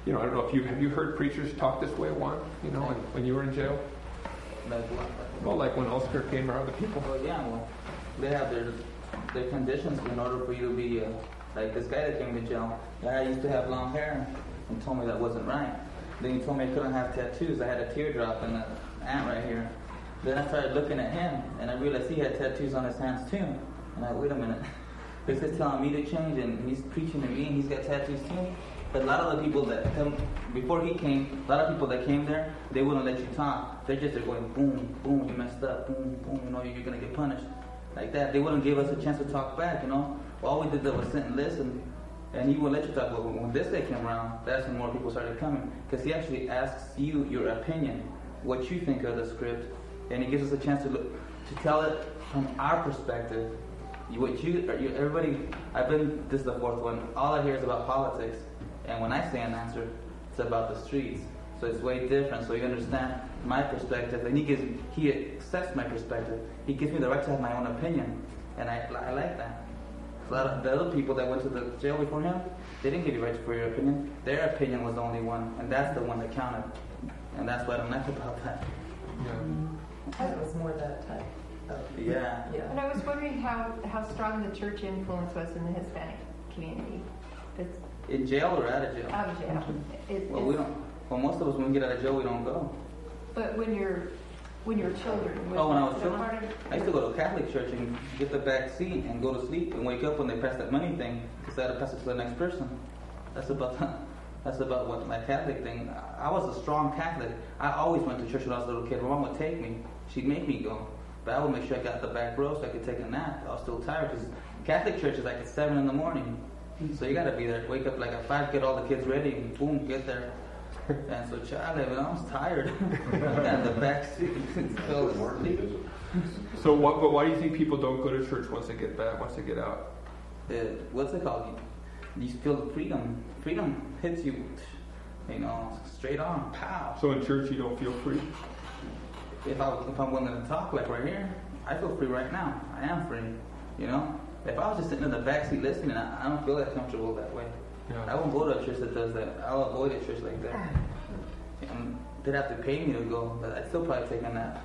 you know, I don't know if you, have you heard preachers talk this way, Juan, you know, when, when you were in jail? Like what? Well, like when Oscar came or other people. Well, yeah, well, they have their their conditions in order for you to be, uh, like this guy that came to jail. The guy used to have long hair and told me that wasn't right. Then he told me I couldn't have tattoos. I had a teardrop and an ant right here. Then I started looking at him, and I realized he had tattoos on his hands too. And I, wait a minute, this is telling me to change, and he's preaching to me, and he's got tattoos too. But a lot of the people that come, before he came, a lot of people that came there, they wouldn't let you talk. They're just they're going, boom, boom, you messed up, boom, boom, you know, you're going to get punished. Like that. They wouldn't give us a chance to talk back, you know. All we did was sit and listen, and he wouldn't let you talk. But when this day came around, that's when more people started coming. Because he actually asks you your opinion, what you think of the script, and he gives us a chance to look, to tell it from our perspective. What you, you, everybody, I've been, this is the fourth one, all I hear is about politics. And when I say an answer, it's about the streets. So it's way different. So you understand my perspective, and he gives, he accepts my perspective. He gives me the right to have my own opinion, and I, I like that. A lot of the other people that went to the jail before him, they didn't give you right for your opinion. Their opinion was the only one, and that's the one that counted. And that's what I don't like about that. Yeah. It was more that type. Of, Yeah. yeah. And I was wondering how, how strong the church influence was in the Hispanic community. It's In jail or out of jail? out of jail. It, Well, we don't. Well, most of us, when we get out of jail, we don't go. But when you're when you're children. Was Oh, when I was that children, part of- I used to go to a Catholic church and get the back seat and go to sleep and wake up when they pass that money thing because I had to pass it to the next person. That's about the, that's about what my Catholic thing. I was a strong Catholic. I always went to church when I was a little kid. My mom would take me. She'd make me go. But I would make sure I got the back row so I could take a nap. I was still tired because Catholic church is like at seven in the morning. So you got to be there. Wake up like at five, get all the kids ready, and boom, get there. And so, Charlie, when I was tired, I got in the back seat and fell asleep. So, what, but why do you think people don't go to church once they get back, once they get out? Uh, what's it called? You, you feel the freedom. Freedom hits you, you know, straight on, pow. So in church you don't feel free? If I if I'm willing to talk, like right here, I feel free right now. I am free, you know. If I was just sitting in the back seat listening, I, I don't feel that comfortable that way. Yeah. I won't go to a church that does that. I'll avoid a church like that. And they'd have to pay me to go, but I'd still probably take a nap.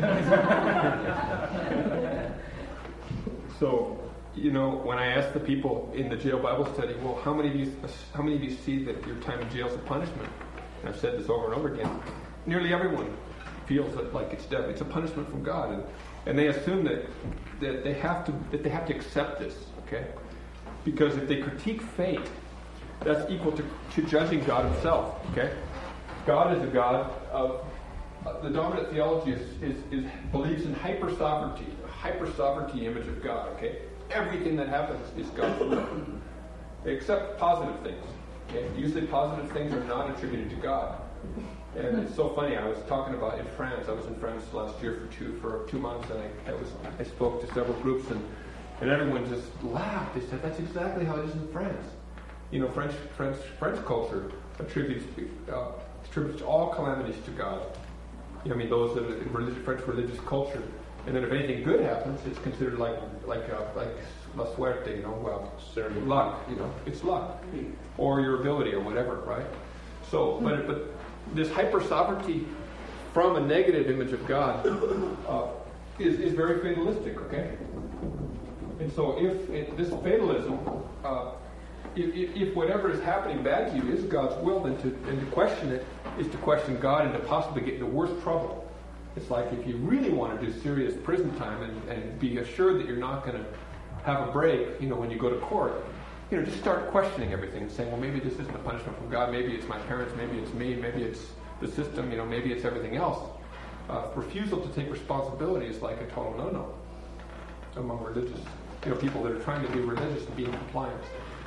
So, you know, when I asked the people in the jail Bible study, well, how many of you, how many of you see that your time in jail is a punishment? And I've said this over and over again. Nearly everyone feels that like it's death. It's a punishment from God, and and they assume that that they have to that they have to accept this. Okay, because if they critique fate, that's equal to, to judging God Himself. Okay, God is a God of uh, the dominant theology is, is, is believes in hyper sovereignty, a hyper sovereignty image of God. Okay, everything that happens is God's will. They accept positive things. Okay, usually positive things are not attributed to God. And it's so funny. I was talking about in France. I was in France last year for two for two months, and I, I was I spoke to several groups, and, and everyone just laughed. They said, "That's exactly how it is in France." You know, French French French culture attributes uh, attributes all calamities to God. You know, I mean, those that are in religious, French religious culture, and then if anything good happens, it's considered like like uh, like la suerte. You know, well, luck. You know, it's luck, or your ability, or whatever, right? So, but but. This hyper-sovereignty from a negative image of God uh, is, is very fatalistic, okay? And so if it, this fatalism, uh, if, if, if whatever is happening bad to you is God's will, then to, and to question it is to question God and to possibly get into worse trouble. It's like if you really want to do serious prison time and, and be assured that you're not going to have a break, you know, when you go to court, you know, just start questioning everything and saying, well, maybe this isn't a punishment from God. Maybe it's my parents. Maybe it's me. Maybe it's the system. You know, maybe it's everything else. Uh, refusal to take responsibility is like a total no-no among religious, you know, people that are trying to be religious and be in compliance.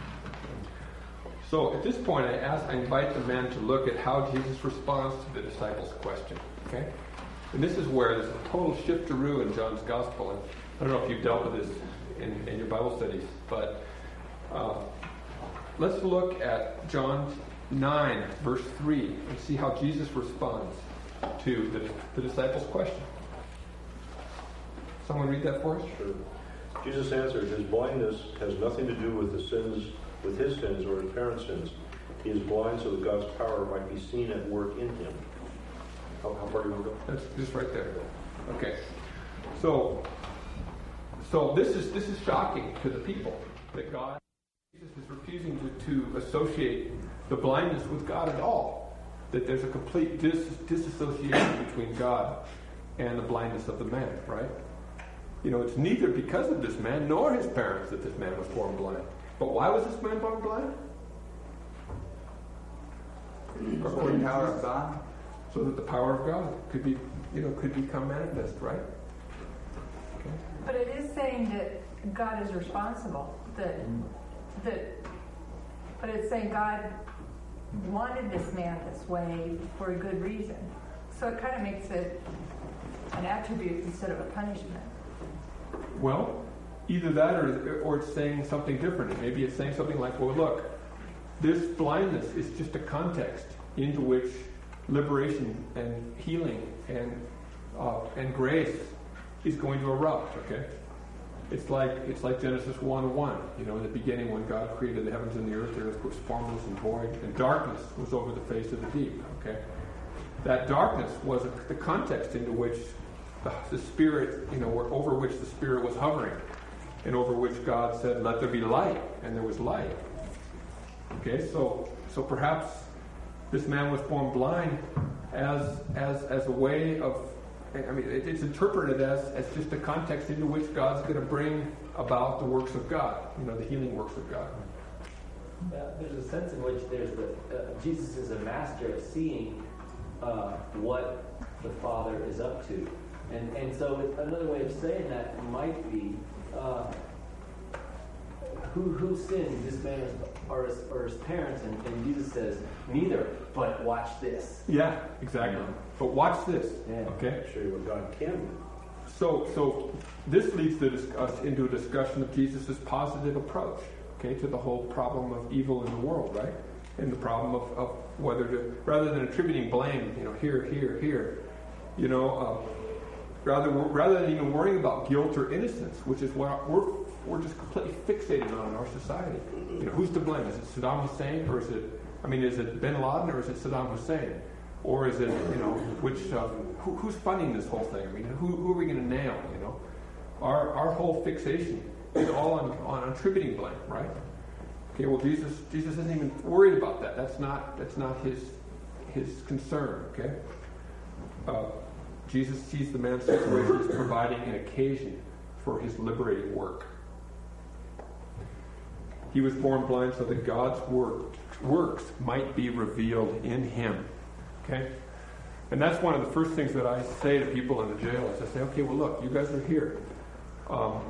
So at this point, I ask, I invite the men to look at how Jesus responds to the disciples' question. Okay, and this is where there's a total shiftaroo in John's Gospel. And I don't know if you've dealt with this in, in your Bible studies, but. Uh, let's look at John nine, verse three, and see how Jesus responds to the, the disciples' question. Someone read that for us? Sure. Jesus answered, "His blindness has nothing to do with the sins, with his sins or his parents' sins. He is blind so that God's power might be seen at work in him. How, how far do you want to go? That's just right there. Okay. So, so this is this is shocking to the people that God Jesus is refusing to, to associate the blindness with God at all. That there's a complete dis, disassociation between God and the blindness of the man, right? You know, it's neither because of this man nor his parents that this man was born blind. But why was this man born blind? According to the power of God. So that the power of God could be, you know, could become manifest, right? Okay. But it is saying that God is responsible. That that, but it's saying God wanted this man this way for a good reason. So it kind of makes it an attribute instead of a punishment. Well, either that or, or it's saying something different. Maybe it's saying something like, well, look, this blindness is just a context into which liberation and healing and uh, and grace is going to erupt, okay? It's like it's like Genesis one one. You know, in the beginning when God created the heavens and the earth, the earth was formless and void, and darkness was over the face of the deep, okay? That darkness was a, the context into which the, the Spirit, you know, over which the Spirit was hovering, and over which God said, let there be light, and there was light. Okay, so so perhaps this man was born blind as as as a way of, I mean, it, it's interpreted as, as just a context into which God's going to bring about the works of God, you know, the healing works of God. Uh, there's a sense in which there's the uh, Jesus is a master of seeing uh, what the Father is up to, and and so another way of saying that might be uh, who who sinned, this man or his, or his parents, and, and Jesus says neither, but watch this. Yeah, exactly. But watch this. Yeah. Okay. Show you what God can do. So so this leads to dis- us into a discussion of Jesus' positive approach. Okay, to the whole problem of evil in the world, right? And the problem of, of whether to, rather than attributing blame, you know, here, here, here, you know, uh, rather rather than even worrying about guilt or innocence, which is what we're we're just completely fixated on in our society. You know, who's to blame? Is it Saddam Hussein, or is it, I mean, is it Bin Laden, or is it Saddam Hussein, or is it, you know, which uh, who, who's funding this whole thing? I mean, who who are we going to nail? You know, our our whole fixation is all on, on attributing blame, right? Okay, well, Jesus Jesus isn't even worried about that. That's not that's not his his concern. Okay, uh, Jesus sees the man's situation as providing an occasion for his liberating work. He was born blind so that God's work, works might be revealed in him. Okay, and that's one of the first things that I say to people in the jail. Is I say, okay, well, look, you guys are here. Um,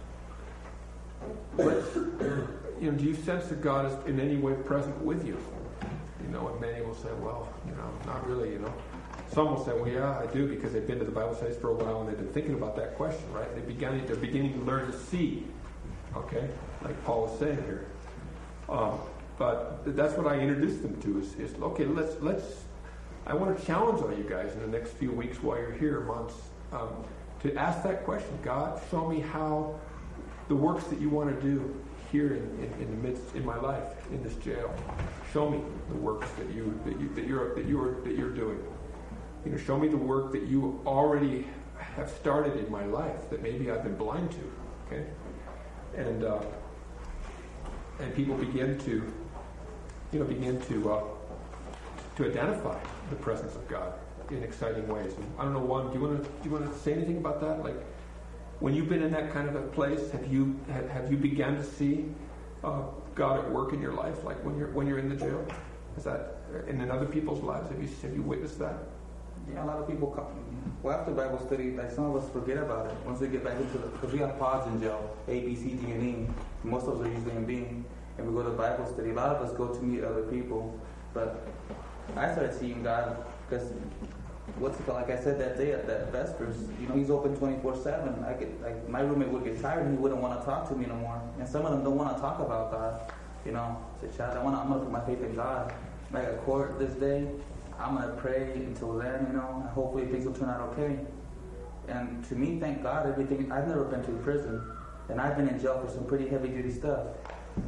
Let's, you know, do you sense that God is in any way present with you? You know, and many will say, well, you know, not really, you know. Some will say, well, yeah, I do, because they've been to the Bible studies for a while and they've been thinking about that question, right? They began, they're beginning to learn to see, okay, like Paul was saying here. Um, but that's what I introduced them to is, is, okay, let's, let's, I want to challenge all you guys in the next few weeks while you're here, months, um, to ask that question. God, show me how the works that you want to do here in, in, in the midst in my life in this jail. Show me the works that you that you that you're that you're that you're doing. You know, show me the work that you already have started in my life that maybe I've been blind to. Okay, and uh, and people begin to you know begin to uh, to identify the presence of God in exciting ways. And I don't know, Juan, do you want to do you want to say anything about that? Like, when you've been in that kind of a place, have you have, have you begun to see uh, God at work in your life, like when you're when you're in the jail? Is that and in other people's lives? Have you have you witnessed that? Yeah, a lot of people come. Well, after Bible study, like some of us forget about it once we get back into the, because we have pods in jail, A, B, C, D, and E. Most of us are usually in B, and we go to Bible study. A lot of us go to meet other people, but I started seeing God because. What's it called? Like I said that day at that Vespers, you know, he's open twenty-four seven. I get like my roommate would get tired and he wouldn't want to talk to me no more. And some of them don't want to talk about God. You know, say, Chad, I want to. I'm gonna put my faith in God. Like at court this day, I'm gonna pray until then. You know, and hopefully things will turn out okay. And to me, thank God, everything. I've never been to prison, and I've been in jail for some pretty heavy duty stuff.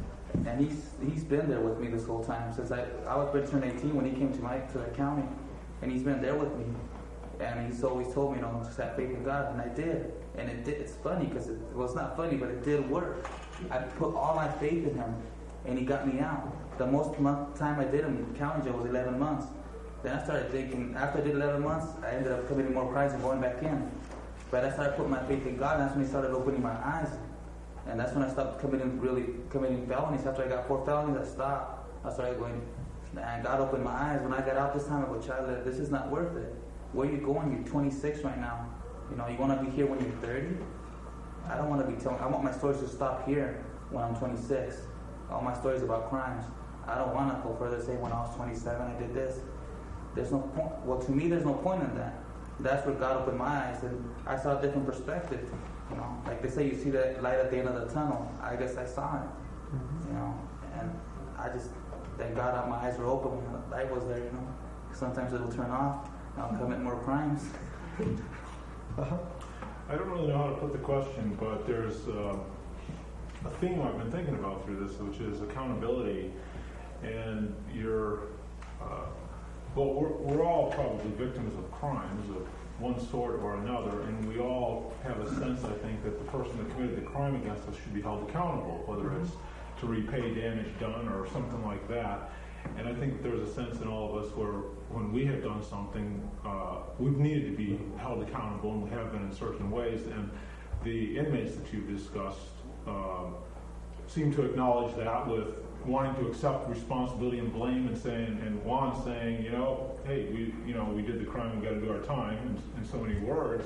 and he's he's been there with me this whole time since I I was about to turn eighteen when he came to my to the county, and he's been there with me, and he's always told me, you know, just have faith in God, and I did, and it did. It's funny because it well, it's not funny, but it did work. I put all my faith in him, and he got me out. The most month time I did in county jail was eleven months. Then I started thinking, after I did eleven months, I ended up committing more crimes and going back in. But I started putting my faith in God, and that's when he started opening my eyes. And that's when I stopped committing, really committing felonies. After I got four felonies, I stopped. I started going, and God opened my eyes. When I got out this time, I go, child, this is not worth it. Where are you going? You're twenty-six right now. You know, you want to be here when you're thirty? I don't want to be telling, I want my stories to stop here when I'm twenty-six. All my stories about crimes. I don't want to go further, say when I was twenty-seven, I did this. There's no point. Well, to me, there's no point in that. That's where God opened my eyes, and I saw a different perspective. You know, like they say, you see that light at the end of the tunnel. I guess I saw it. Mm-hmm. You know, and I just thank God my eyes were open when the light was there. You know, sometimes it'll turn off, and I'll commit more crimes. uh-huh. I don't really know how to put the question, but there's uh, a theme I've been thinking about through this, which is accountability, and your. Uh, Well, we're, we're all probably victims of crimes of one sort or another, and we all have a sense, I think, that the person that committed the crime against us should be held accountable, whether it's to repay damage done or something like that. And I think that there's a sense in all of us where when we have done something, uh, we've needed to be held accountable, and we have been in certain ways. And the inmates that you've discussed uh, seem to acknowledge that with wanting to accept responsibility and blame, and saying, and Juan saying, you know, hey, we, you know, we did the crime, we got to do our time, in, in so many words.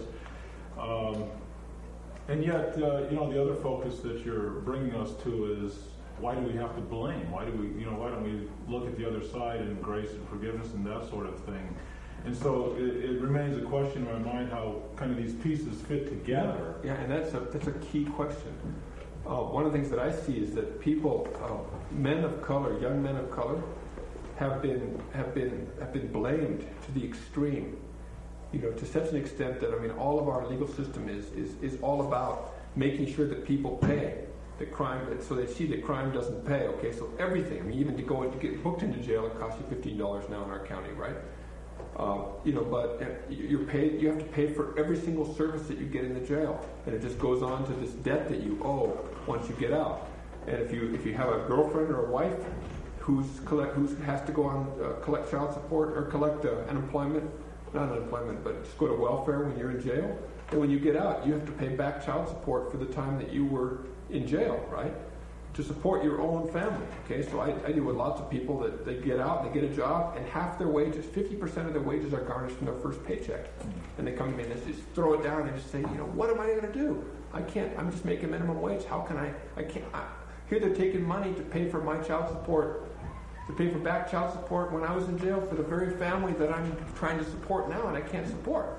Um, and yet, uh, you know, the other focus that you're bringing us to is, why do we have to blame? Why do we, you know, why don't we look at the other side and grace and forgiveness and that sort of thing? And so it, it remains a question in my mind how kind of these pieces fit together. Yeah, and that's a that's a key question. Uh, one of the things that I see is that people, uh, men of color, young men of color, have been have been have been blamed to the extreme, you know, to such an extent that I mean, all of our legal system is is, is all about making sure that people pay, that crime, so they see that crime doesn't pay. Okay, so everything. I mean, even to go and to get booked into jail, it costs you fifteen dollars now in our county, right? Uh, you know, but you're paid. You have to pay for every single service that you get in the jail, and it just goes on to this debt that you owe once you get out. And if you if you have a girlfriend or a wife who's collect who has to go on uh, collect child support or collect uh, unemployment, not unemployment, but just go to welfare when you're in jail, and when you get out, you have to pay back child support for the time that you were in jail, right? To support your own family. Okay, so I, I deal with lots of people that they get out, they get a job, and half their wages, fifty percent of their wages are garnished from their first paycheck. And they come to me and they just throw it down and just say, you know, what am I going to do? I can't, I'm just making minimum wage. How can I, I can't, I, here they're taking money to pay for my child support, to pay for back child support when I was in jail for the very family that I'm trying to support now and I can't support.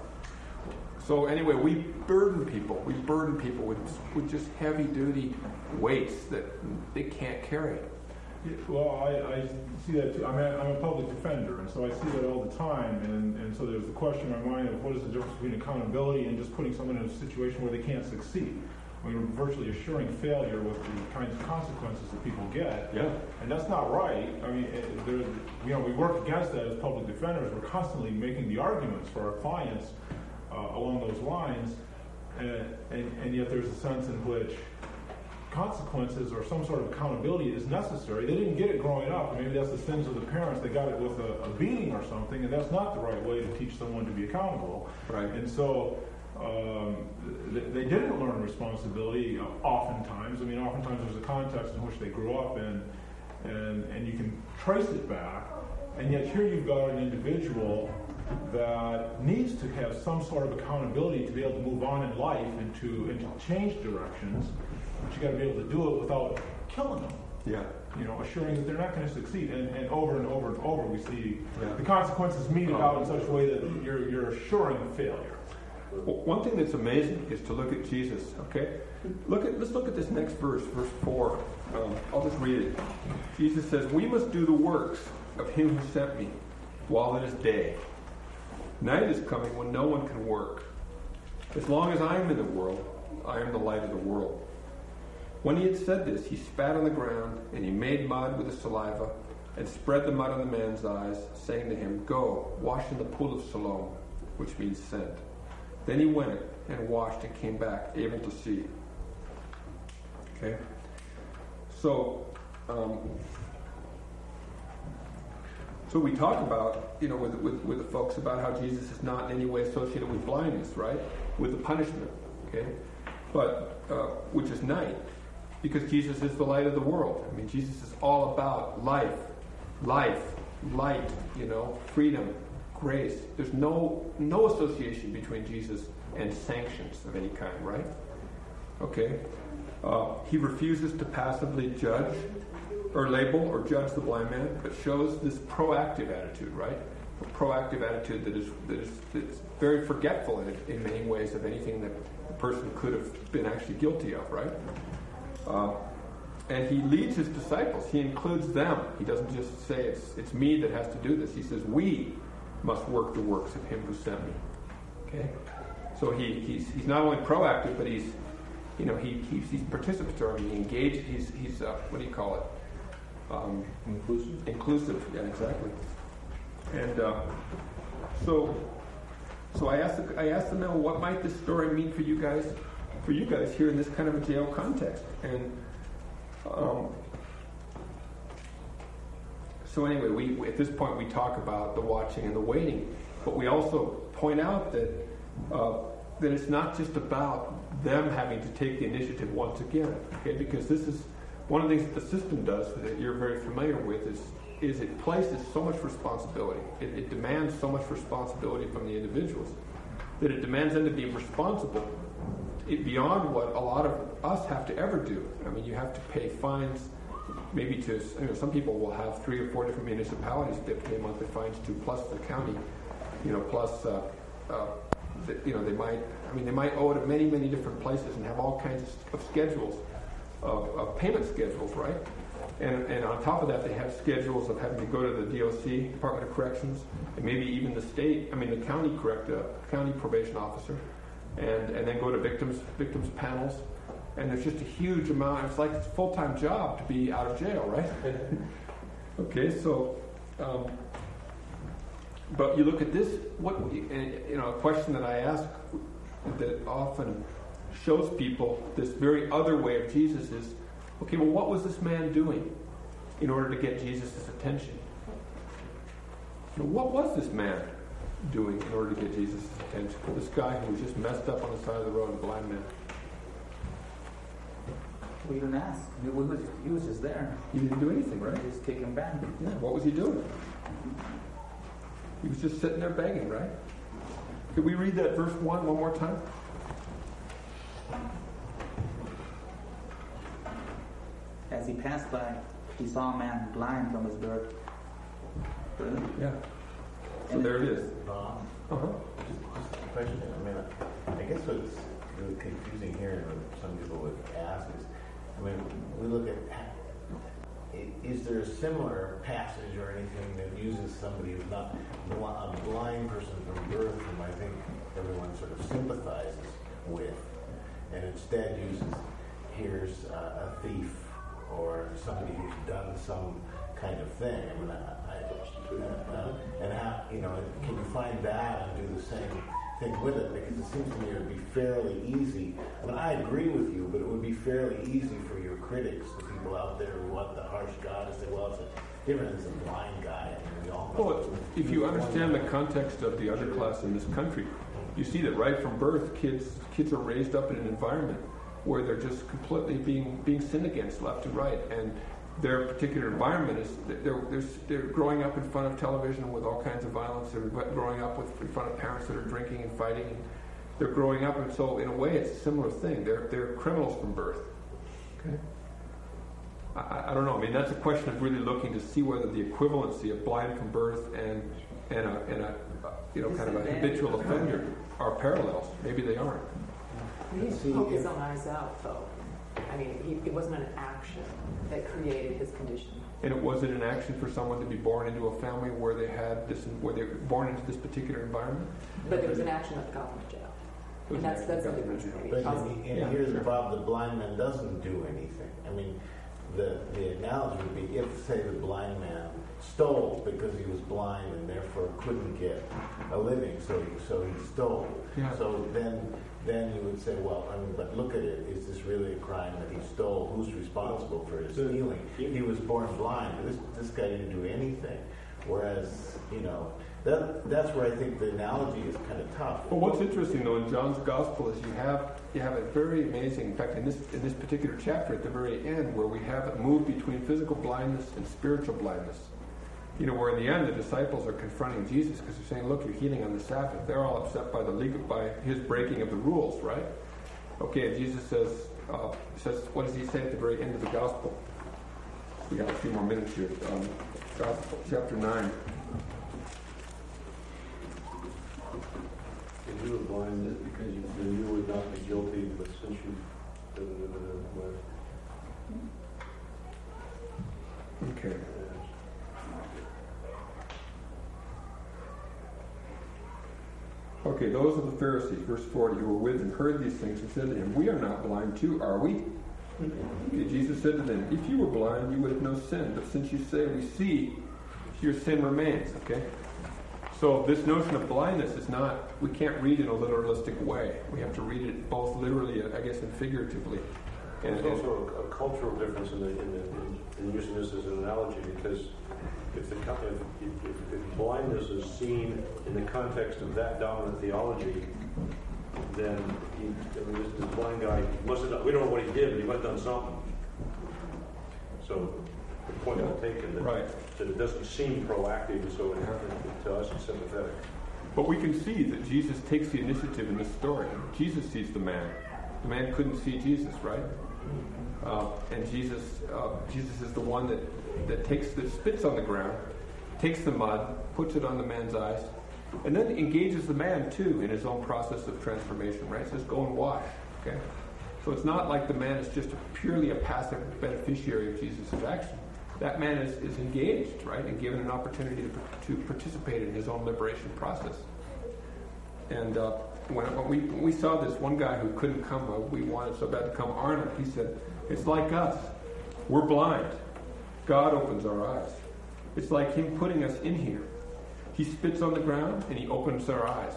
So anyway, we burden people. We burden people with with just heavy-duty weights that they can't carry. Yeah, well, I, I see that too. I mean, I'm a public defender, and so I see that all the time. And, and so there's the question in my mind of what is the difference between accountability and just putting someone in a situation where they can't succeed. I mean, we're virtually assuring failure with the kinds of consequences that people get. Yeah. And that's not right. I mean, it, there, you know, we work against that as public defenders. We're constantly making the arguments for our clients Uh, along those lines, and, and, and yet there's a sense in which consequences or some sort of accountability is necessary. They didn't get it growing up. Maybe that's the sins of the parents. They got it with a, a beating or something, and that's not the right way to teach someone to be accountable. Right. And so um, th- they didn't learn responsibility uh, oftentimes. I mean, oftentimes there's a context in which they grew up in, and, and you can trace it back, and yet here you've got an individual that needs to have some sort of accountability to be able to move on in life and to and to change directions, but you got to be able to do it without killing them. Yeah. You know, assuring that they're not going to succeed, and, and over and over and over we see Yeah. the consequences meted out in such a way that you're you're assuring failure. Well, one thing that's amazing is to look at Jesus. Okay, look at let's look at this next verse, verse four. Um, I'll just read it. Jesus says, "We must do the works of Him who sent me, while it is day. Night is coming when no one can work. As long as I am in the world, I am the light of the world." When he had said this, he spat on the ground, and he made mud with his saliva, and spread the mud on the man's eyes, saying to him, "Go, wash in the pool of Siloam," which means sent. Then he went and washed and came back, able to see. Okay? So, um, so we talk about, you know, with, with, with the folks about how Jesus is not in any way associated with blindness, right? With the punishment, okay? But, uh, which is night, because Jesus is the light of the world. I mean, Jesus is all about life, life, light, you know, freedom, grace. There's no no association between Jesus and sanctions of any kind, right? Okay? Uh, he refuses to passively judge or label or judge the blind man, but shows this proactive attitude, right? A proactive attitude that is that is that's very forgetful in, in many ways of anything that the person could have been actually guilty of, right? Uh, and he leads his disciples. He includes them. He doesn't just say it's it's me that has to do this. He says we must work the works of him who sent me. Okay, so he he's he's not only proactive, but he's you know he he's, he's participatory. He engaged. He's he's uh, what do you call it? Um, inclusive. Inclusive. Yeah, exactly. And uh, so so I asked the, I asked them now, what might this story mean for you guys? For you guys here in this kind of a jail context. And um, so anyway, we at this point we talk about the watching and the waiting, but we also point out that uh, that it's not just about them having to take the initiative once again, okay? Because this is one of the things that the system does that you're very familiar with is is it places so much responsibility. It, it demands so much responsibility from the individuals that it demands them to be responsible It, beyond what a lot of us have to ever do. I mean, you have to pay fines, maybe to, you know, some people will have three or four different municipalities that they pay monthly fines to, plus the county, you know, plus, uh, uh, the, you know, they might, I mean, they might owe it at many, many different places and have all kinds of, of schedules, of, of payment schedules, right? And, and on top of that, they have schedules of having to go to the D O C, Department of Corrections, and maybe even the state, I mean, the county correct, uh, county probation officer, and and then go to victims victims panels, and there's just a huge amount. It's like it's a full-time job to be out of jail, right? Okay, so, um, but you look at this. What you know, a question that I ask that often shows people this very other way of Jesus is, okay, well, what was this man doing in order to get Jesus' attention? You know, what was this man doing in order to get Jesus' attention? This guy who was just messed up on the side of the road, a blind man. We didn't ask. He was, he was just there. He didn't do anything, right? Just kick him back. Yeah, what was he doing? He was just sitting there begging, right? Could we read that verse one one more time? As he passed by, he saw a man blind from his birth. Really? Yeah. So there it is. Bob, Uh-huh. just, just a question. I mean, I guess what's really confusing here, and what some people would ask is, I mean, we look at, is there a similar passage or anything that uses somebody who's not a blind person from birth, whom I think everyone sort of sympathizes with, and instead uses, here's uh, a thief or somebody who's done some kind of thing? I mean, I, I Uh, and how, you know, can you find that and do the same thing with it? Because it seems to me it would be fairly easy. I mean, I agree with you, but it would be fairly easy for your critics, the people out there who want the harsh God, to say, well, it's a different than a blind guy. I mean, we all know. Well, if you understand the context of the underclass in this country, you see that right from birth, kids kids are raised up in an environment where they're just completely being being sinned against left and right, and their particular environment is they're, they're they're growing up in front of television with all kinds of violence. They're growing up with in front of parents that are drinking and fighting. And they're growing up, and so in a way, it's a similar thing. They're they're criminals from birth. Okay. I, I don't know. I mean, that's a question of really looking to see whether the equivalency of blind from birth and and a, and a you know kind of a habitual offender are parallels. Maybe they aren't. He didn't poke his own eyes out, though. I mean, he, it wasn't an action that created his condition. And it wasn't an action for someone to be born into a family where they had this, where they were born into this particular environment. But there was an action that got them to jail. And that's that's the difference. But and, and here's the problem: the blind man doesn't do anything. I mean, the the analogy would be if, say, the blind man stole because he was blind and therefore couldn't get a living, so he, so he stole. Yeah. So then then you would say, well, I mean, but look at it. Is this really a crime that he stole? Who's responsible for his stealing? He was born blind. This this guy didn't do anything. Whereas, you know, that that's where I think the analogy is kind of tough. Well, what's interesting though in John's Gospel is you have you have a very amazing. In fact, in this in this particular chapter at the very end, where we have a move between physical blindness and spiritual blindness. You know, where in the end the disciples are confronting Jesus because they're saying, "Look, you're healing on the Sabbath." They're all upset by the legal, by his breaking of the rules, right? Okay, and Jesus says, uh, says, what does he say at the very end of the Gospel? We got a few more minutes here. Um, Gospel, chapter nine. If you were blind because you, then you would not be guilty, but since you... Da, da, da, da, da, okay. Okay, those are the Pharisees, verse forty, who were with him, heard these things, and said to him, "We are not blind too, are we?" Okay, Jesus said to them, "If you were blind, you would have no sin. But since you say we see, your sin remains." Okay? So this notion of blindness is not, we can't read in a literalistic way. We have to read it both literally, I guess, and figuratively. And there's also a, a cultural difference in, the, in, the, in, in using this as an analogy, because if, the, if, if, if blindness is seen in the context of that dominant theology, then he, I mean, this, this blind guy must have done, we don't know what he did, but he must have done something. So the point well taken that, right. that it doesn't seem proactive, and so it, to us it's sympathetic. But we can see that Jesus takes the initiative in this story. Jesus sees the man. The man couldn't see Jesus, right? Uh, and Jesus, uh, Jesus is the one that, that takes the spits on the ground, takes the mud, puts it on the man's eyes, and then engages the man too in his own process of transformation. Right? Says, "Go and wash." Okay. So it's not like the man is just purely a passive beneficiary of Jesus' action. That man is, is engaged, right, and given an opportunity to, to participate in his own liberation process. And uh, when, when, we, when we saw this one guy who couldn't come, uh, we wanted so bad to come, Arnold, he said, "It's like us. We're blind. God opens our eyes. It's like him putting us in here. He spits on the ground and he opens our eyes."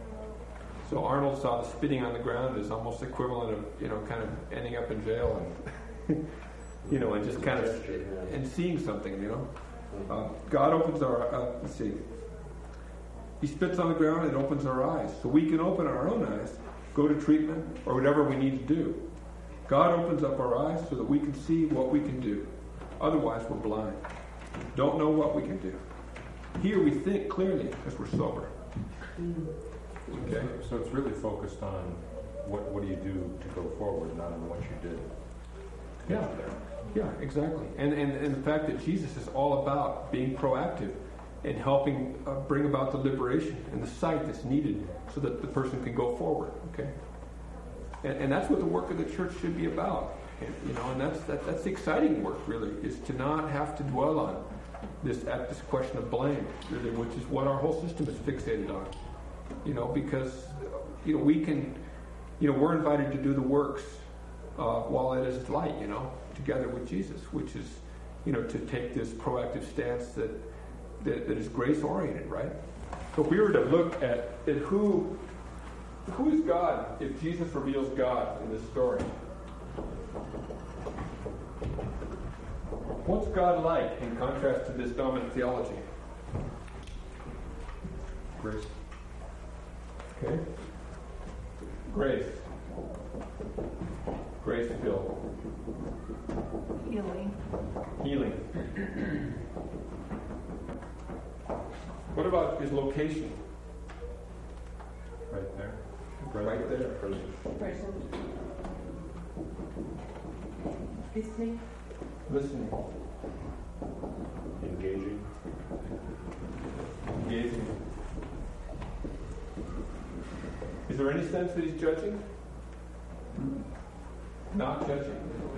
So Arnold saw the spitting on the ground as almost equivalent of, you know, kind of ending up in jail and, you know, and just kind of, and seeing something, you know. Uh, God opens our, uh, let's see. He spits on the ground and opens our eyes. So we can open our own eyes, go to treatment, or whatever we need to do. God opens up our eyes so that we can see what we can do. Otherwise, we're blind. Don't know what we can do. Here we think clearly because we're sober. Okay, so it's really focused on what what do you do to go forward, not on what you did. Yeah, yeah, exactly. And, and and the fact that Jesus is all about being proactive and helping uh, bring about the liberation and the sight that's needed so that the person can go forward. Okay, and, and that's what the work of the church should be about. And, you know, and that's that, that's the exciting work, really, is to not have to dwell on this at this question of blame, really, which is what our whole system is fixated on. You know, because, you know, we can, you know, we're invited to do the works uh, while it is light, you know, together with Jesus, which is, you know, to take this proactive stance that that, that is grace-oriented, right? So if we were to look at, at who, who is God if Jesus reveals God in this story? What's God like in contrast to this dominant theology? Grace. Okay. Grace. Grace filled. Healing. Healing. What about his location? Right there. Right, right there. Present. Listening. Listening. Engaging. Engaging. Is there any sense that he's judging? Not judging.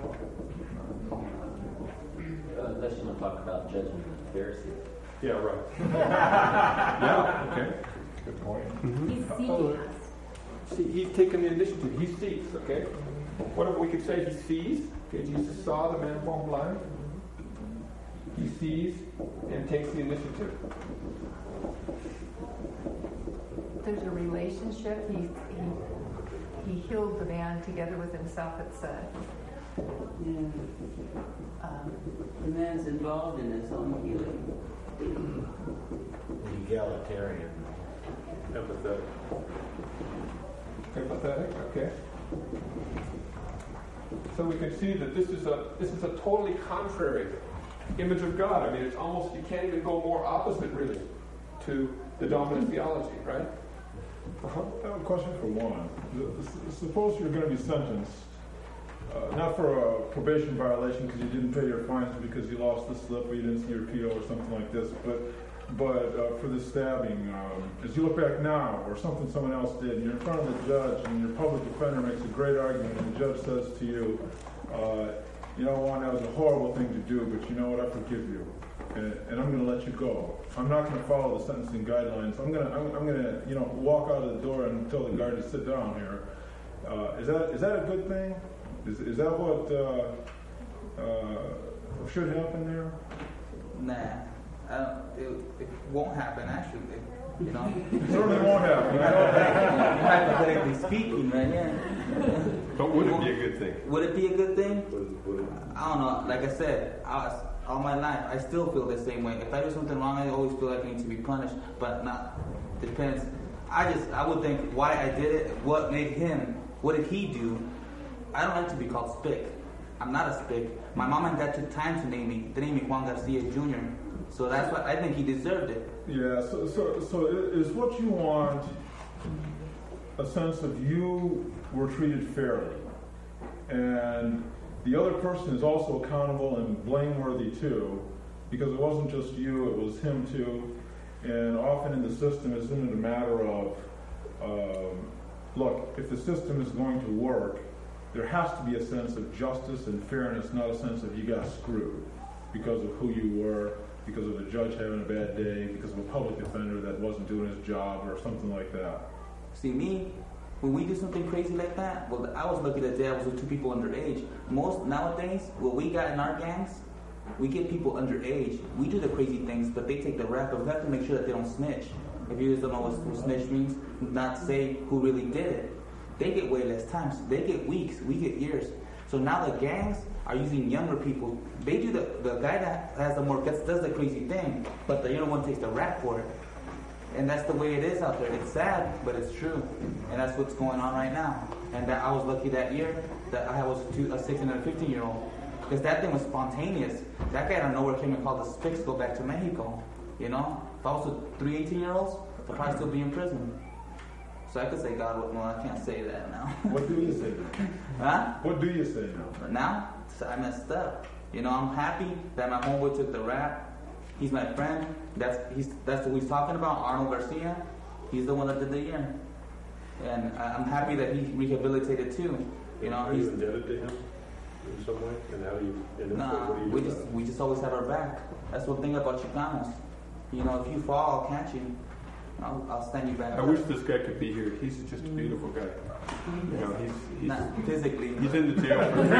Uh, unless you want to talk about judging the Pharisees. Yeah, right. Yeah, okay. Good point. He's seeing us. See, he's taken the initiative. He sees, okay? What if we could say he sees? Okay, Jesus saw the man born blind. He sees and takes the initiative. There's a relationship. He, he, he healed the man together with himself, it said. Yeah. Um, the man's involved in his own healing. Egalitarian. Empathetic. Empathetic, okay. So we can see that this is a this is a totally contrary image of God. I mean, it's almost, you can't even go more opposite, really, to the dominant theology, right? Uh-huh. I have a question for Juan. Suppose you're going to be sentenced, uh, not for a probation violation because you didn't pay your fines because you lost the slip or you didn't see your P O or something like this, but but uh, for the stabbing, um, as you look back now, or something someone else did, and you're in front of the judge and your public defender makes a great argument and the judge says to you, uh, you know, Juan, that was a horrible thing to do, but you know what, I forgive you. And, and I'm going to let you go. I'm not going to follow the sentencing guidelines. I'm going to, I'm, I'm going to, you know, walk out of the door and tell the guard to sit down here. Uh, is that is that a good thing? Is is that what uh, uh, should happen there? Nah, I don't, it, it won't happen. Actually, it, you know. It certainly won't happen. Hypothetically speaking, right? Yeah. But would it be a good thing? Would it be a good thing? I don't know. Like I said, I was, all my life, I still feel the same way. If I do something wrong, I always feel like I need to be punished. But not. Depends. I just, I would think why I did it, what made him, what did he do? I don't like to be called Spick. I'm not a Spick. My mom and dad took time to name me. They named me Juan Garcia Junior So that's what I think he deserved it. Yeah. So, so, so is what you want a sense of you were treated fairly, and the other person is also accountable and blameworthy too, because it wasn't just you, it was him too. And often in the system, isn't it a matter of, um, look, if the system is going to work, there has to be a sense of justice and fairness, not a sense of you got screwed because of who you were, because of a judge having a bad day, because of a public defender that wasn't doing his job or something like that. See, me, when we do something crazy like that, well, I was lucky that day I was with two people underage. Most nowadays, what we got in our gangs, we get people underage. We do the crazy things, but they take the rap, but we have to make sure that they don't snitch. If you guys don't know what, what snitch means, not say who really did it. They get way less times. They get weeks, we get years. So now the gangs are using younger people. They do the, the guy that has the more guts does the crazy thing, but the younger one takes the rap for it. And that's the way it is out there. It's sad, but it's true. And that's what's going on right now. And that I was lucky that year that I was a, two, a sixteen and a fifteen year old. Because that thing was spontaneous. That guy out of nowhere came and called the Spicks go back to Mexico. You know? If I was with three eighteen year olds, I'd probably still be in prison. So I could say God, well, I can't say that now. What do you say now? Huh? What do you say now? But now, I messed up. You know, I'm happy that my homeboy took the rap. He's my friend. That's he's that's what he's talking about, Arnold Garcia. He's the one that did the year. And I'm happy that he rehabilitated too. You know, Are he's you indebted to him in some way? And how do you, and nah, what do you we do just about it? we just always have our back. That's one thing about Chicanos. You know, if you fall, I'll catch you. I'll, I'll stand you back. I up. wish this guy could be here. He's just a beautiful guy. You know, he's he's Not physically. He's in the jail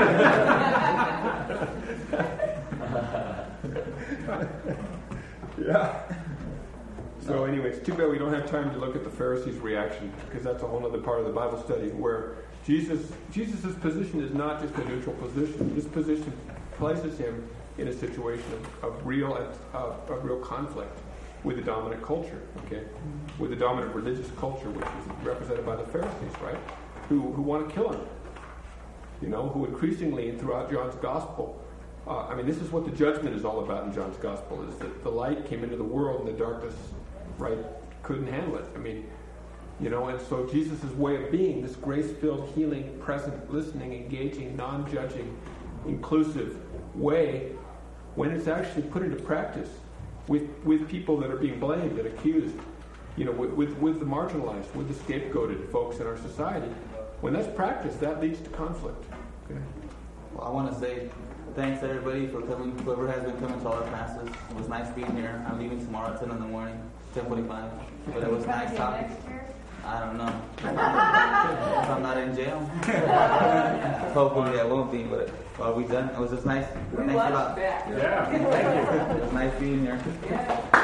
for Yeah. So anyway, it's too bad we don't have time to look at the Pharisees' reaction, because that's a whole other part of the Bible study where Jesus Jesus' position is not just a neutral position. This position places him in a situation of, of real of, of real conflict with the dominant culture, okay? With the dominant religious culture, which is represented by the Pharisees, right? Who who want to kill him. You know, who increasingly and throughout John's gospel, uh, I mean, this is what the judgment is all about in John's gospel, is that the light came into the world and the darkness, right, couldn't handle it. I mean, you know, and so Jesus' way of being, this grace-filled, healing, present, listening, engaging, non-judging, inclusive way, when it's actually put into practice with with people that are being blamed and accused, you know, with, with, with the marginalized, with the scapegoated folks in our society, when that's practiced, that leads to conflict. Okay. Well, I want to say thanks everybody for coming, whoever has been coming to all our classes. It was nice being here. I'm leaving tomorrow at ten in the morning, ten forty-five. But it was nice talking. I don't know. If I'm not in jail. Hopefully I won't be, but are we done? It was just nice. We Thanks a lot. back. Yeah, thank you. It was nice being here. Yeah.